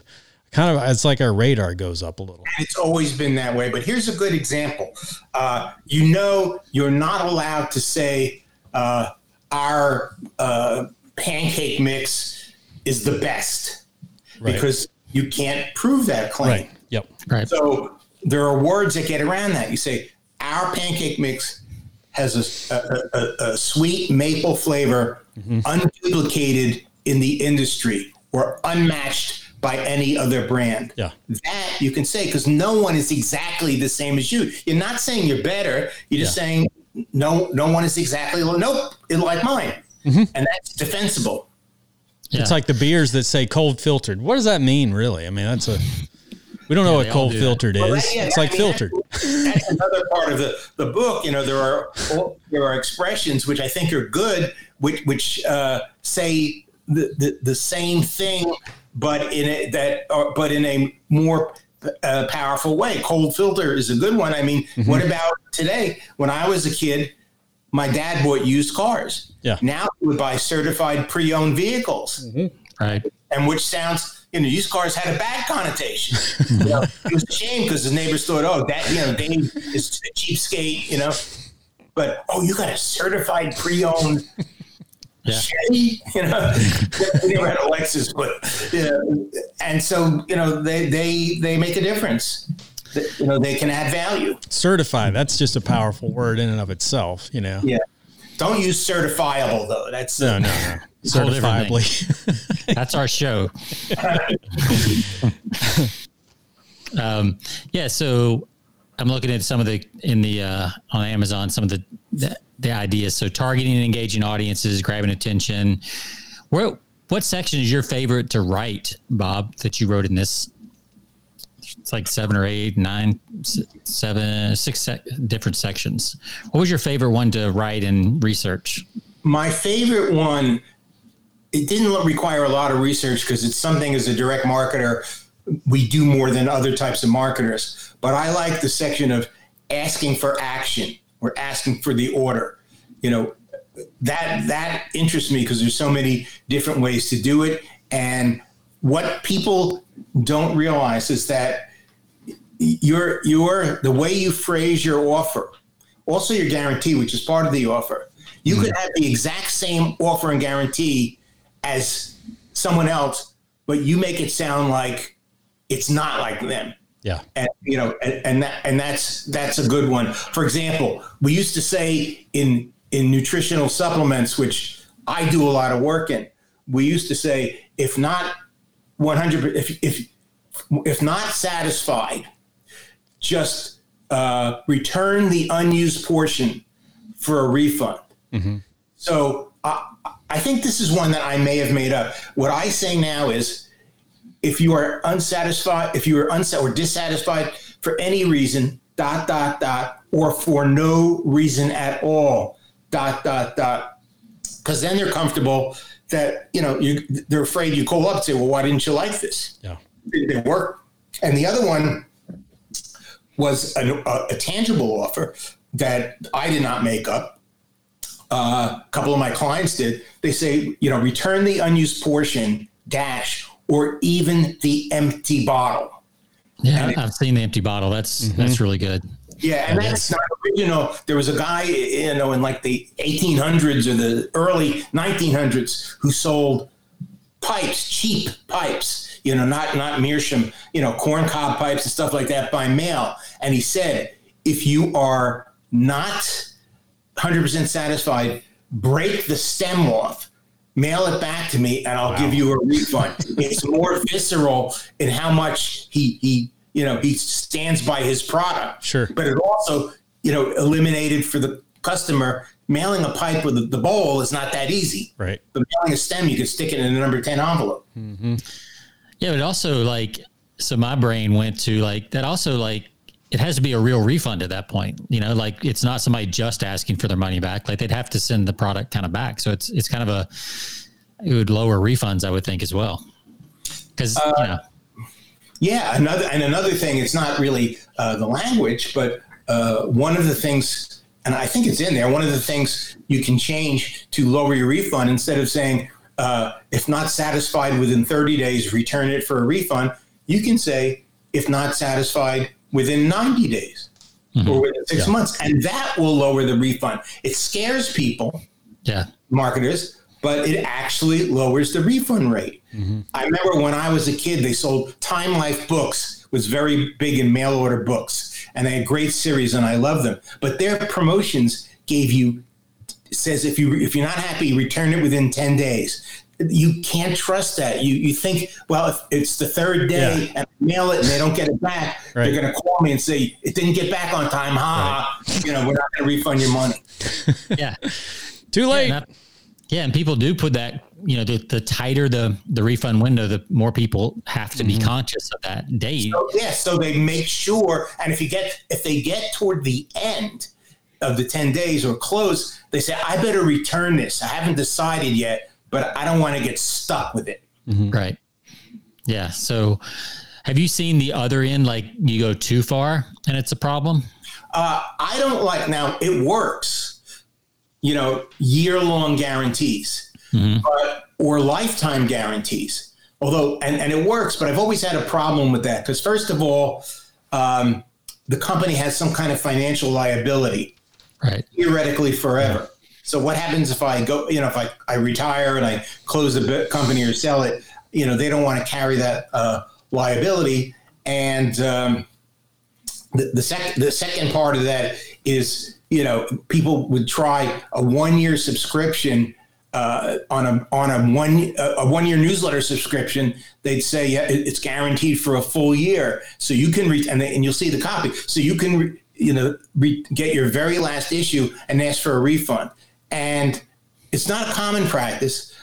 Kind of, it's like our radar goes up a little. And it's always been that way. But here's a good example. Uh, you know, you're not allowed to say uh, our uh, pancake mix is the best, right, because you can't prove that claim. Right. Yep. Right. So there are words that get around that. You say our pancake mix has a, a, a, a sweet maple flavor, mm-hmm, unduplicated in the industry or unmatched by any other brand. Yeah. That you can say, because no one is exactly the same as you. You're not saying you're better. You're just yeah. saying no no one is exactly, nope, like mine. Mm-hmm. And that's defensible. Yeah. It's like the beers that say cold filtered. What does that mean, really? I mean, that's a, we don't know yeah, what cold filtered is. Well, that, yeah, it's like I mean, filtered. That's, that's another part of the, the book. You know, there are there are expressions which I think are good, which which uh, say the, the the same thing, but in a, that, uh, but in a more uh, powerful way. Cold filter is a good one. I mean, mm-hmm. what about today? When I was a kid, my dad bought used cars. Yeah. Now he would buy certified pre-owned vehicles. Mm-hmm. Right. And which sounds, you know, used cars had a bad connotation. You know, it was a shame because his neighbors thought, oh, that, you know, Dave is a cheapskate, you know. But, oh, you got a certified pre-owned yeah. Chevy, you know. We never had a Lexus, but, you know, and so, you know, they, they, they make a difference. You know, they can add value. Certified, that's just a powerful word in and of itself, you know. Yeah. Don't use certifiable, though. That's no, no, no. Certifiably. That's our show. um, yeah. So I'm looking at some of the in the uh, on Amazon, some of the, the the ideas. So targeting and engaging audiences, grabbing attention. Where what section is your favorite to write, Bob? That you wrote in this? It's like seven or eight, nine, seven, six sec- different sections. What was your favorite one to write and research? My favorite one, it didn't require a lot of research because it's something as a direct marketer, we do more than other types of marketers. But I like the section of asking for action or asking for the order. You know, that that interests me because there's so many different ways to do it. And what people don't realize is that your your the way you phrase your offer, also your guarantee, which is part of the offer. You mm-hmm. could have the exact same offer and guarantee as someone else, but you make it sound like it's not like them. Yeah, and you know, and, and that and that's that's a good one. For example, we used to say in in nutritional supplements, which I do a lot of work in, we used to say if not one hundred, if if if not satisfied, just uh, return the unused portion for a refund. Mm-hmm. So uh, I think this is one that I may have made up. What I say now is, if you are unsatisfied, if you are unsatisfied or dissatisfied for any reason, dot dot dot, or for no reason at all, dot dot dot, because then they're comfortable that, you know, you, they're afraid you call up and say, well, why didn't you like this? Yeah. It didn't work. And the other one was a, a, a tangible offer that I did not make up. Uh, a couple of my clients did. They say, you know, return the unused portion, dash, or even the empty bottle. Yeah, and I've it, seen the empty bottle. That's mm-hmm. that's really good. Yeah, and that's not original. There was a guy, you know, in like the eighteen hundreds or the early nineteen hundreds who sold pipes, cheap pipes, you know, not not meerschaum, you know, corncob pipes and stuff like that by mail. And he said, if you are not one hundred percent satisfied, break the stem off, mail it back to me, and I'll wow. give you a refund. It's more visceral in how much he he. You know, he stands by his product. Sure. But it also, you know, eliminated for the customer, mailing a pipe with the, the bowl is not that easy. Right. But mailing a stem, you can stick it in a number ten envelope. Mm-hmm. Yeah, but also, like, so my brain went to, like, that also, like, it has to be a real refund at that point. You know, like, it's not somebody just asking for their money back. Like, they'd have to send the product kind of back. So it's it's kind of a, it would lower refunds, I would think, as well. Because, uh, you know. Yeah, another and another thing, it's not really uh, the language, but uh, one of the things, and I think it's in there, one of the things you can change to lower your refund, instead of saying, uh, if not satisfied within thirty days, return it for a refund, you can say, if not satisfied, within ninety days mm-hmm. or within six yeah. months. And that will lower the refund. It scares people, yeah, marketers, but it actually lowers the refund rate. Mm-hmm. I remember when I was a kid, they sold Time Life books, was very big in mail order books, and they had great series, and I love them. But their promotions gave you, says if you if you're not happy, return it within ten days. You can't trust that. You you think, well, if it's the third day yeah. and I mail it and they don't get it back, right. they're going to call me and say it didn't get back on time. Ha, right. you know, we're not going to refund your money. Yeah, too late. Yeah, not, yeah, and people do put that. You know, the, the tighter the the refund window, the more people have to mm-hmm. be conscious of that date. So, yeah, so they make sure, and if you get if they get toward the end of the ten days or close, they say, I better return this. I haven't decided yet, but I don't want to get stuck with it. Mm-hmm. Right. Yeah. So have you seen the other end, like you go too far and it's a problem? Uh, I don't like, now it works, you know, year-long guarantees mm-hmm. but, or lifetime guarantees. Although, and, and it works, but I've always had a problem with that. Because first of all, um, the company has some kind of financial liability, right? Theoretically forever. Yeah. So what happens if I go, you know, if I, I retire and I close the company or sell it, you know, they don't want to carry that uh, liability. And um, the, the, sec- the second part of that is, you know, people would try a one-year subscription uh, on a on a one a one year newsletter subscription. They'd say, yeah, it's guaranteed for a full year, so you can read, and, they, and you'll see the copy, so you can, re- you know, re- get your very last issue and ask for a refund. And it's not a common practice.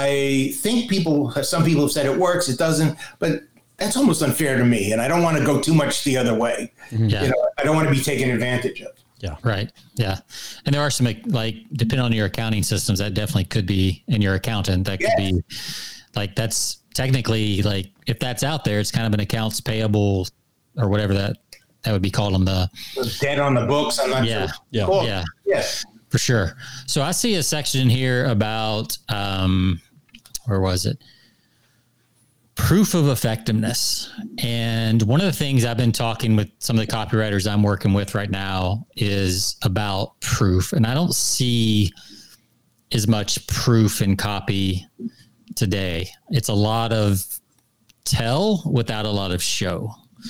I think people, some people have said it works, it doesn't, but that's almost unfair to me. And I don't want to go too much the other way. Yeah. You know, I don't want to be taken advantage of. Yeah. Right. Yeah. And there are some, like, depending on your accounting systems, that definitely could be in your accountant. That could yeah. be like, that's technically like, if that's out there, it's kind of an accounts payable or whatever that, that would be called on the, the debt on the books. I'm not yeah. sure. Yeah. Cool. Yeah. Yeah. For sure. So I see a section here about, um, where was it? Proof of effectiveness. And one of the things I've been talking with some of the copywriters I'm working with right now is about proof. And I don't see as much proof in copy today. It's a lot of tell without a lot of show.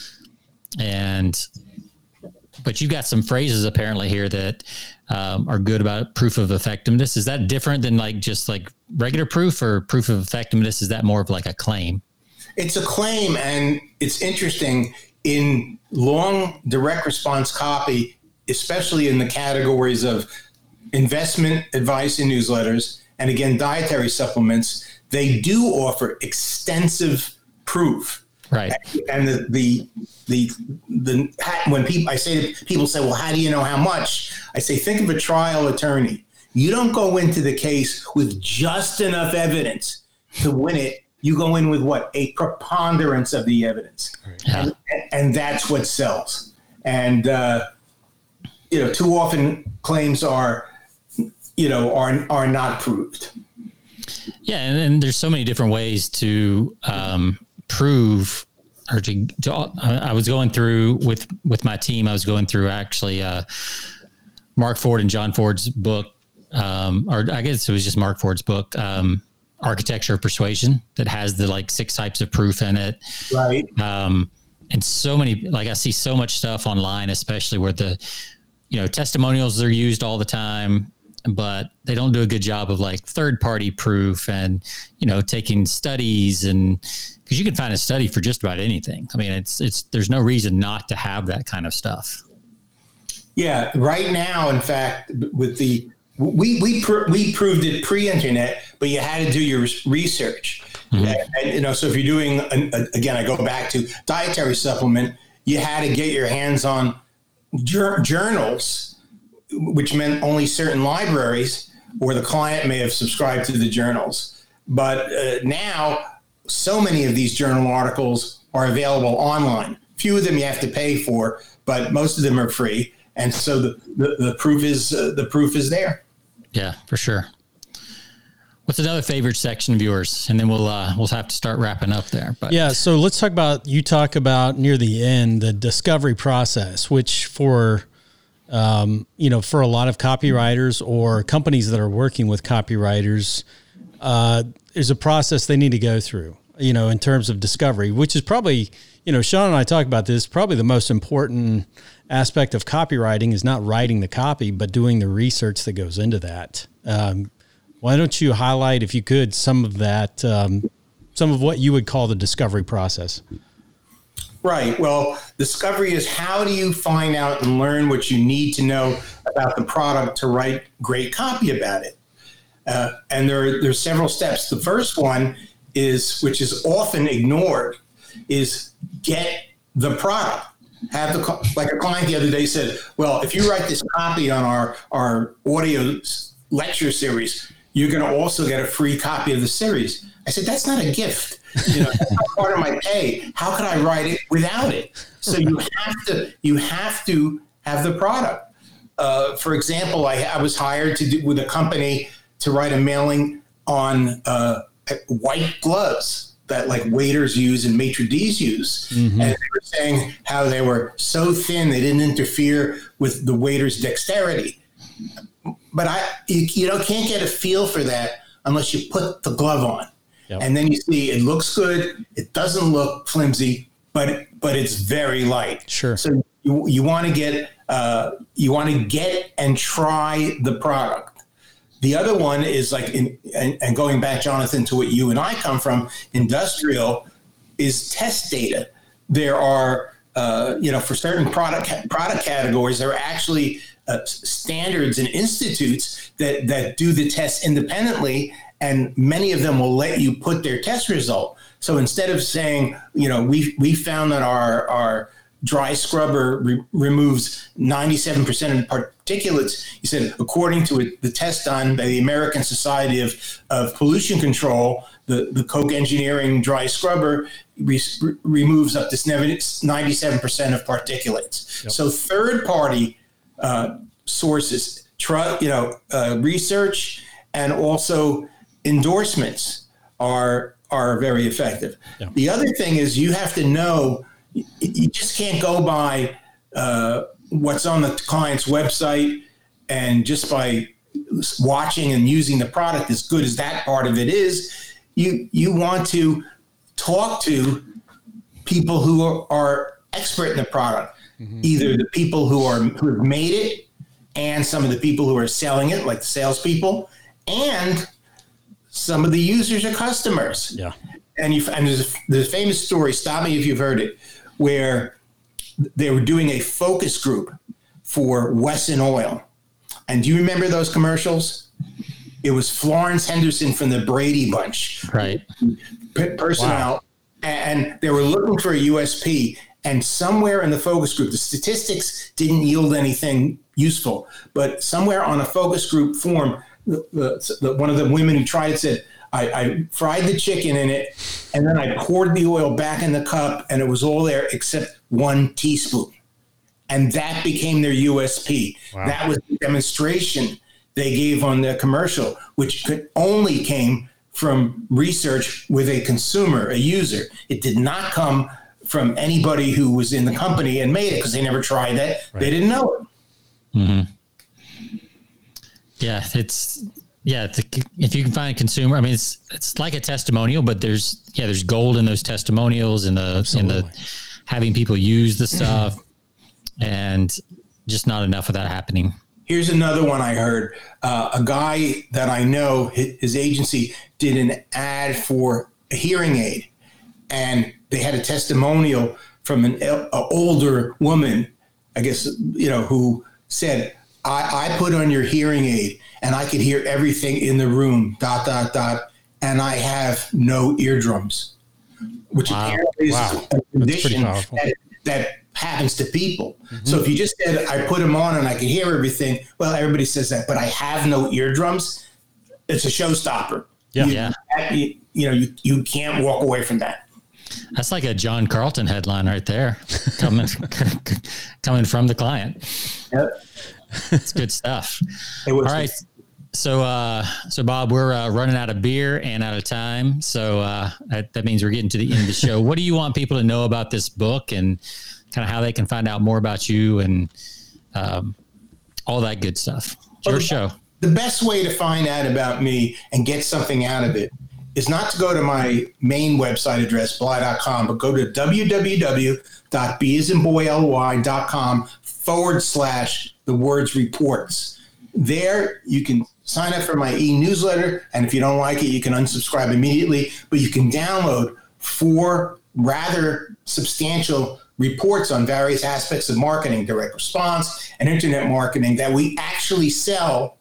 And, but you've got some phrases apparently here that um, are good about proof of effectiveness. Is that different than like just like regular proof, or proof of effectiveness? Is that more of like a claim? It's a claim, and it's interesting in long direct response copy, especially in the categories of investment advice in newsletters and, again, dietary supplements. They do offer extensive proof. Right. And the, the, the, the, when people, I say, people say, well, how do you know how much? I say, think of a trial attorney. You don't go into the case with just enough evidence to win it. You go in with what? A preponderance of the evidence. Yeah. And, and that's what sells. And, uh, you know, too often claims are, you know, are, are not proved. Yeah. And, and there's so many different ways to, um, prove or to, to I was going through with, with my team, I was going through actually, uh, Mark Ford and John Ford's book. Um, or I guess it was just Mark Ford's book, um, Architecture of Persuasion, that has the like six types of proof in it. Right. Um, and so many, like I see so much stuff online, especially where the, you know, testimonials are used all the time, but they don't do a good job of like third party proof and, you know, taking studies, and because you can find a study for just about anything. I mean, it's, it's, there's no reason not to have that kind of stuff. Yeah. Right now, in fact, with the, we, we, pr- we proved it pre-internet, but you had to do your research. Mm-hmm. And, and, you know, so if you're doing, a, a, again, I go back to dietary supplement, you had to get your hands on jur- journals, which meant only certain libraries, or the client may have subscribed to the journals. But uh, now, so many of these journal articles are available online. Few of them you have to pay for, but most of them are free. And so the, the, the proof is uh, the proof is there. Yeah, for sure. what's another favorite section of yours? And then we'll uh, we'll have to start wrapping up there. But yeah, so let's talk about, you talk about near the end, the discovery process, which for, um, you know, for a lot of copywriters or companies that are working with copywriters, uh, there's a process they need to go through, you know, in terms of discovery, which is probably, you know, Sean and I talk about this, probably the most important aspect of copywriting is not writing the copy, but doing the research that goes into that. Um, why don't you highlight, if you could, some of that, um, some of what you would call the discovery process? Right. Well, discovery is how do you find out and learn what you need to know about the product to write great copy about it. Uh, and there, there's several steps. The first one is, which is often ignored, is get the product. Have the, like a client the other day said, well, if you write this copy on our, our audio lecture series, you're going to also get a free copy of the series. I said, that's not a gift. You know, that's not part of my pay. How could I write it without it? So you have to, you have to have the product. Uh, for example, I, I was hired to do with a company to write a mailing on uh, white gloves that like waiters use and maitre d's use. Mm-hmm. And they were saying how they were so thin, they didn't interfere with the waiter's dexterity. But I, you, you know, can't get a feel for that unless you put the glove on. Yep. And then you see it looks good. It doesn't look flimsy, but, but it's very light. Sure. So you, you want to get, uh, you want to get and try the product. The other one is like, in, and, and going back, Jonathan, to what you and I come from, industrial, is test data. There are, uh, you know, for certain product product categories, there are actually uh, standards and institutes that, that do the tests independently, and many of them will let you put their test result. So instead of saying, you know, we we found that our our dry scrubber re- removes ninety-seven percent of particulates, he said, according to it, the test done by the American Society of, of Pollution Control, the, the Koch Engineering dry scrubber re- removes up to ninety-seven percent of particulates. Yep. So third-party uh, sources, tr- you know, uh, research and also endorsements are are very effective. Yeah. The other thing is you have to know, you just can't go by uh, what's on the client's website, and just by watching and using the product, as good as that part of it is, you you want to talk to people who are, are expert in the product, mm-hmm. either the people who are who have made it, and some of the people who are selling it, like the salespeople, and some of the users or customers. Yeah. And you and there's a, there's a famous story. Stop me if you've heard it, where they were doing a focus group for Wesson Oil. And do you remember those commercials? It was Florence Henderson from the Brady Bunch. Right. Personnel. Wow. And they were looking for a U S P. And somewhere in the focus group, the statistics didn't yield anything useful. But somewhere on a focus group form, the, the, the, one of the women who tried it said, I, I fried the chicken in it, and then I poured the oil back in the cup, and it was all there except one teaspoon. And that became their U S P. Wow. That was the demonstration they gave on their commercial, which could only came from research with a consumer, a user. It did not come from anybody who was in the company and made it, because they never tried that. Right. They didn't know it. Mm-hmm. Yeah, it's... Yeah, if you can find a consumer, I mean, it's it's like a testimonial, but there's yeah, there's gold in those testimonials and the Absolutely. and the having people use the stuff, and just not enough of that happening. Here's another one I heard. Uh, a guy that I know, his agency did an ad for a hearing aid, and they had a testimonial from an a older woman, I guess, you know, who said, I, I put on your hearing aid and I could hear everything in the room, dot, dot, dot, and I have no eardrums, which wow. apparently wow. is a condition that, that happens to people. Mm-hmm. So if you just said, I put them on and I can hear everything, well, everybody says that, but I have no eardrums, it's a showstopper. Yeah. You, yeah. you, you know, you, you can't walk away from that. That's like a John Carlton headline right there, coming coming from the client. Yep. It's good stuff. It was All right. So, uh, so Bob, we're uh, running out of beer and out of time. So uh, that, that means we're getting to the end of the show. What do you want people to know about this book and kind of how they can find out more about you and um, all that good stuff? It's your show. The best way to find out about me and get something out of it is not to go to my main website address, bly dot com, but go to www.b-as-in-boy-ly.com forward slash the words reports. There you can sign up for my e-newsletter, and if you don't like it, you can unsubscribe immediately, but you can download four rather substantial reports on various aspects of marketing, direct response, and internet marketing that we actually sell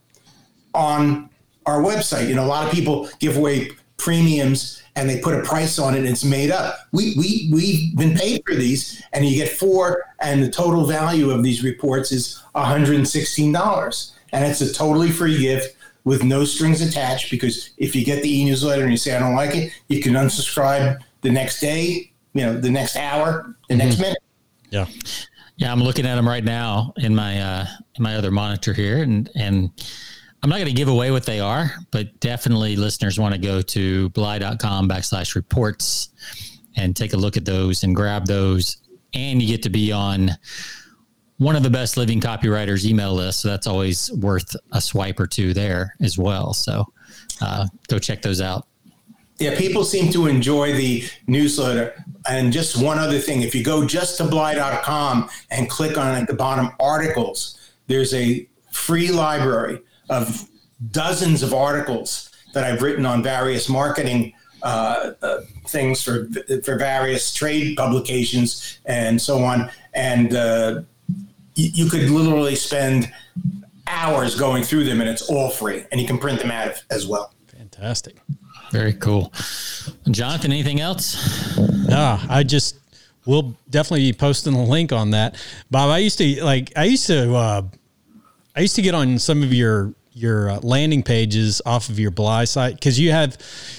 on our website. You know, a lot of people give away premiums and they put a price on it and it's made up. We, we, we've been paid for these, and you get four, and the total value of these reports is one hundred sixteen dollars. And it's a totally free gift with no strings attached, because if you get the e-newsletter and you say, I don't like it, you can unsubscribe the next day, you know, the next hour, the mm-hmm. next minute. Yeah. Yeah. I'm looking at them right now in my, uh, in my other monitor here, and, and I'm not going to give away what they are, but definitely listeners want to go to bly.com backslash reports and take a look at those and grab those. And you get to be on one of the best living copywriters email lists. So that's always worth a swipe or two there as well. So uh, go check those out. Yeah, people seem to enjoy the newsletter. And just one other thing, if you go just to bly dot com and click on at the bottom articles, there's a free library of dozens of articles that I've written on various marketing uh, uh, things for for various trade publications and so on. And uh, you, you could literally spend hours going through them, and it's all free. And you can print them out as well. Fantastic. Very cool. Jonathan, anything else? No, I just, we'll definitely be posting a link on that. Bob, I used to like, I used to, uh, I used to get on some of your, your uh, landing pages off of your Bly site, because you have,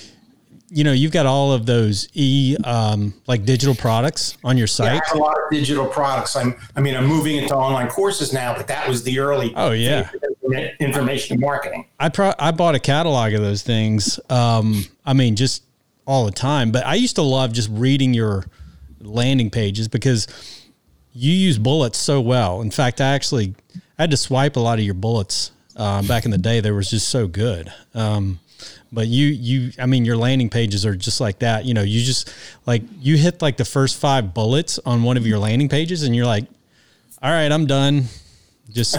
you know, you've got all of those e um, like digital products on your site. Yeah, I have a lot of digital products. I'm, I mean, I'm moving into online courses now, but that was the early oh yeah information marketing. I pro- I bought a catalog of those things. Um, I mean, just all the time. But I used to love just reading your landing pages, because you use bullets so well. In fact, I actually I had to swipe a lot of your bullets um, back in the day. They were just so good. Um, but you, you, I mean, your landing pages are just like that. You know, you just like, you hit like the first five bullets on one of your landing pages and you're like, all right, I'm done. Just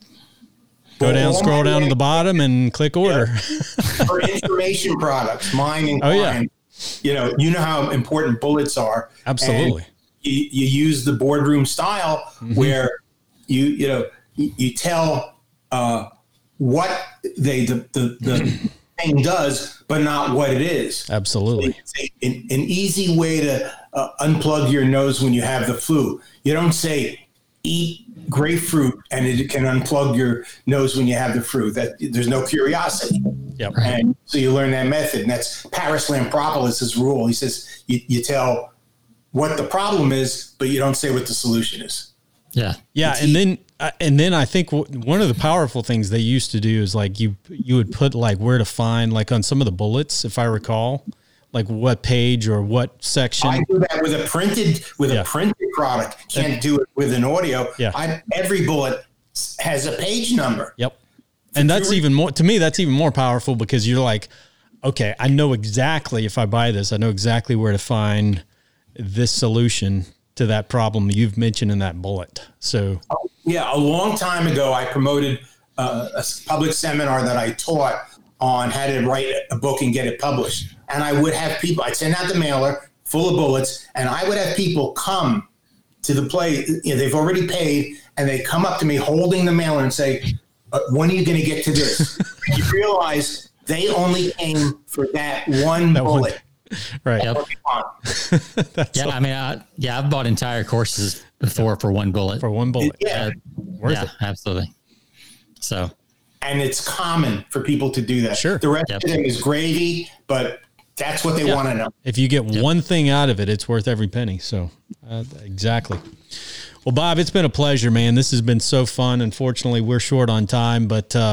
go down, scroll down to the bottom and click order. Yeah. For information products, mine and oh, client, yeah. you know, you know how important bullets are. Absolutely. You, you use the boardroom style mm-hmm. where you, you know, you, you tell uh, what they, the, the, the thing does, but not what it is. Absolutely. It's a, an, an easy way to uh, unplug your nose when you have the flu. You don't say eat grapefruit and it can unplug your nose when you have the flu. That there's no curiosity. Yep. And so you learn that method. And that's Paris Lampropoulos' rule. He says you, you tell what the problem is, but you don't say what the solution is. Yeah. Yeah. And then, uh, and then I think w- one of the powerful things they used to do is like you, you would put like where to find, like on some of the bullets, if I recall, like what page or what section. I do that with a printed, with yeah. a printed product. Can't do it with an audio. Yeah. I, every bullet has a page number. Yep. And that's even more, to me, that's even more powerful, because you're like, okay, I know exactly, if I buy this, I know exactly where to find this solution to that problem you've mentioned in that bullet. So yeah, a long time ago, I promoted uh, a public seminar that I taught on how to write a book and get it published. And I would have people, I'd send out the mailer full of bullets, and I would have people come to the play. You know, they've already paid, and they come up to me holding the mailer and say, uh, when are you going to get to this? You realize they only came for that one that bullet. One. Right. Yep. yeah. I mean, I, yeah, I've bought entire courses before for one bullet. For one bullet. Yeah. Uh, Worth yeah, it. Absolutely. So. And it's common for people to do that. Sure. The rest yep. of them is gravy, but that's what they yep. want to know. If you get yep. one thing out of it, it's worth every penny. So uh, exactly. Well, Bob, it's been a pleasure, man. This has been so fun. Unfortunately, we're short on time, but uh,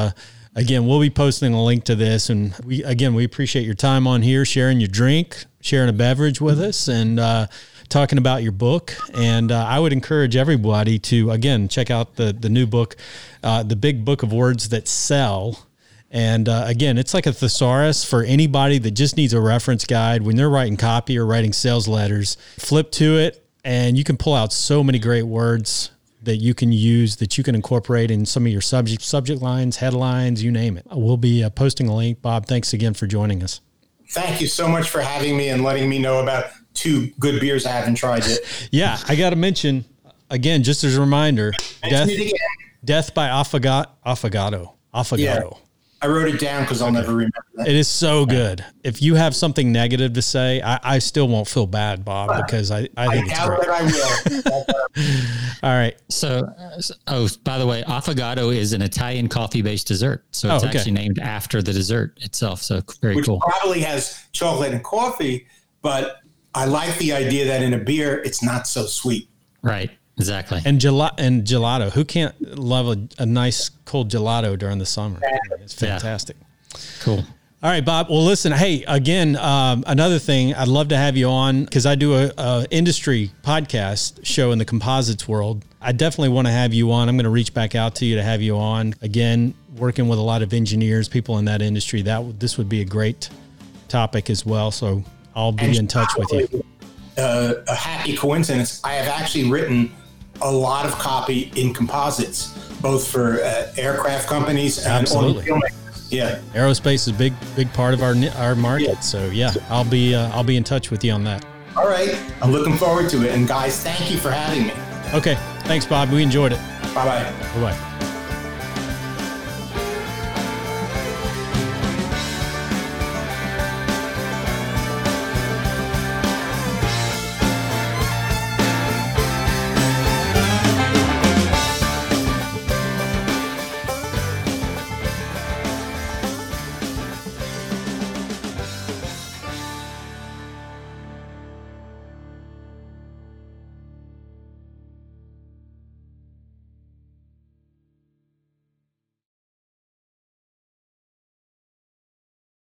again, we'll be posting a link to this. And we, again, we appreciate your time on here, sharing your drink, sharing a beverage with us, and uh, talking about your book. And uh, I would encourage everybody to, again, check out the, the new book, uh, The Big Book of Words That Sell. And uh, again, it's like a thesaurus for anybody that just needs a reference guide when they're writing copy or writing sales letters. Flip to it, and you can pull out so many great words that you can use, that you can incorporate in some of your subject subject lines, headlines, you name it. We'll be uh, posting a link. Bob, thanks again for joining us. Thank you so much for having me and letting me know about two good beers I haven't tried yet. Yeah, I got to mention, again, just as a reminder, Death, Death by Affogato. Affogato. Affogato. Yeah. I wrote it down because I'll okay. never remember that. It is so good. If you have something negative to say, I, I still won't feel bad, Bob, because I, I think I it's great. That I will. All right. So, oh, by the way, affogato is an Italian coffee-based dessert. So it's oh, okay. actually named after the dessert itself. So very Which cool. Probably has chocolate and coffee, but I like the idea that in a beer, it's not so sweet. Right. Exactly. And gelato, and gelato. Who can't love a, a nice cold gelato during the summer? It's fantastic. Yeah. Cool. All right, Bob. Well, listen, hey, again, um, another thing, I'd love to have you on because I do a, a industry podcast show in the composites world. I definitely want to have you on. I'm going to reach back out to you to have you on. Again, working with a lot of engineers, people in that industry, that this would be a great topic as well. So I'll be and in touch with you. Uh, a happy coincidence. I have actually written a lot of copy in composites, both for uh, aircraft companies and Absolutely. filmmakers. Yeah, aerospace is a big, big part of our our market. Yeah. So yeah, I'll be uh, I'll be in touch with you on that. All right, I'm looking forward to it. And guys, thank you for having me. Okay, thanks, Bob. We enjoyed it. Bye bye. Bye bye.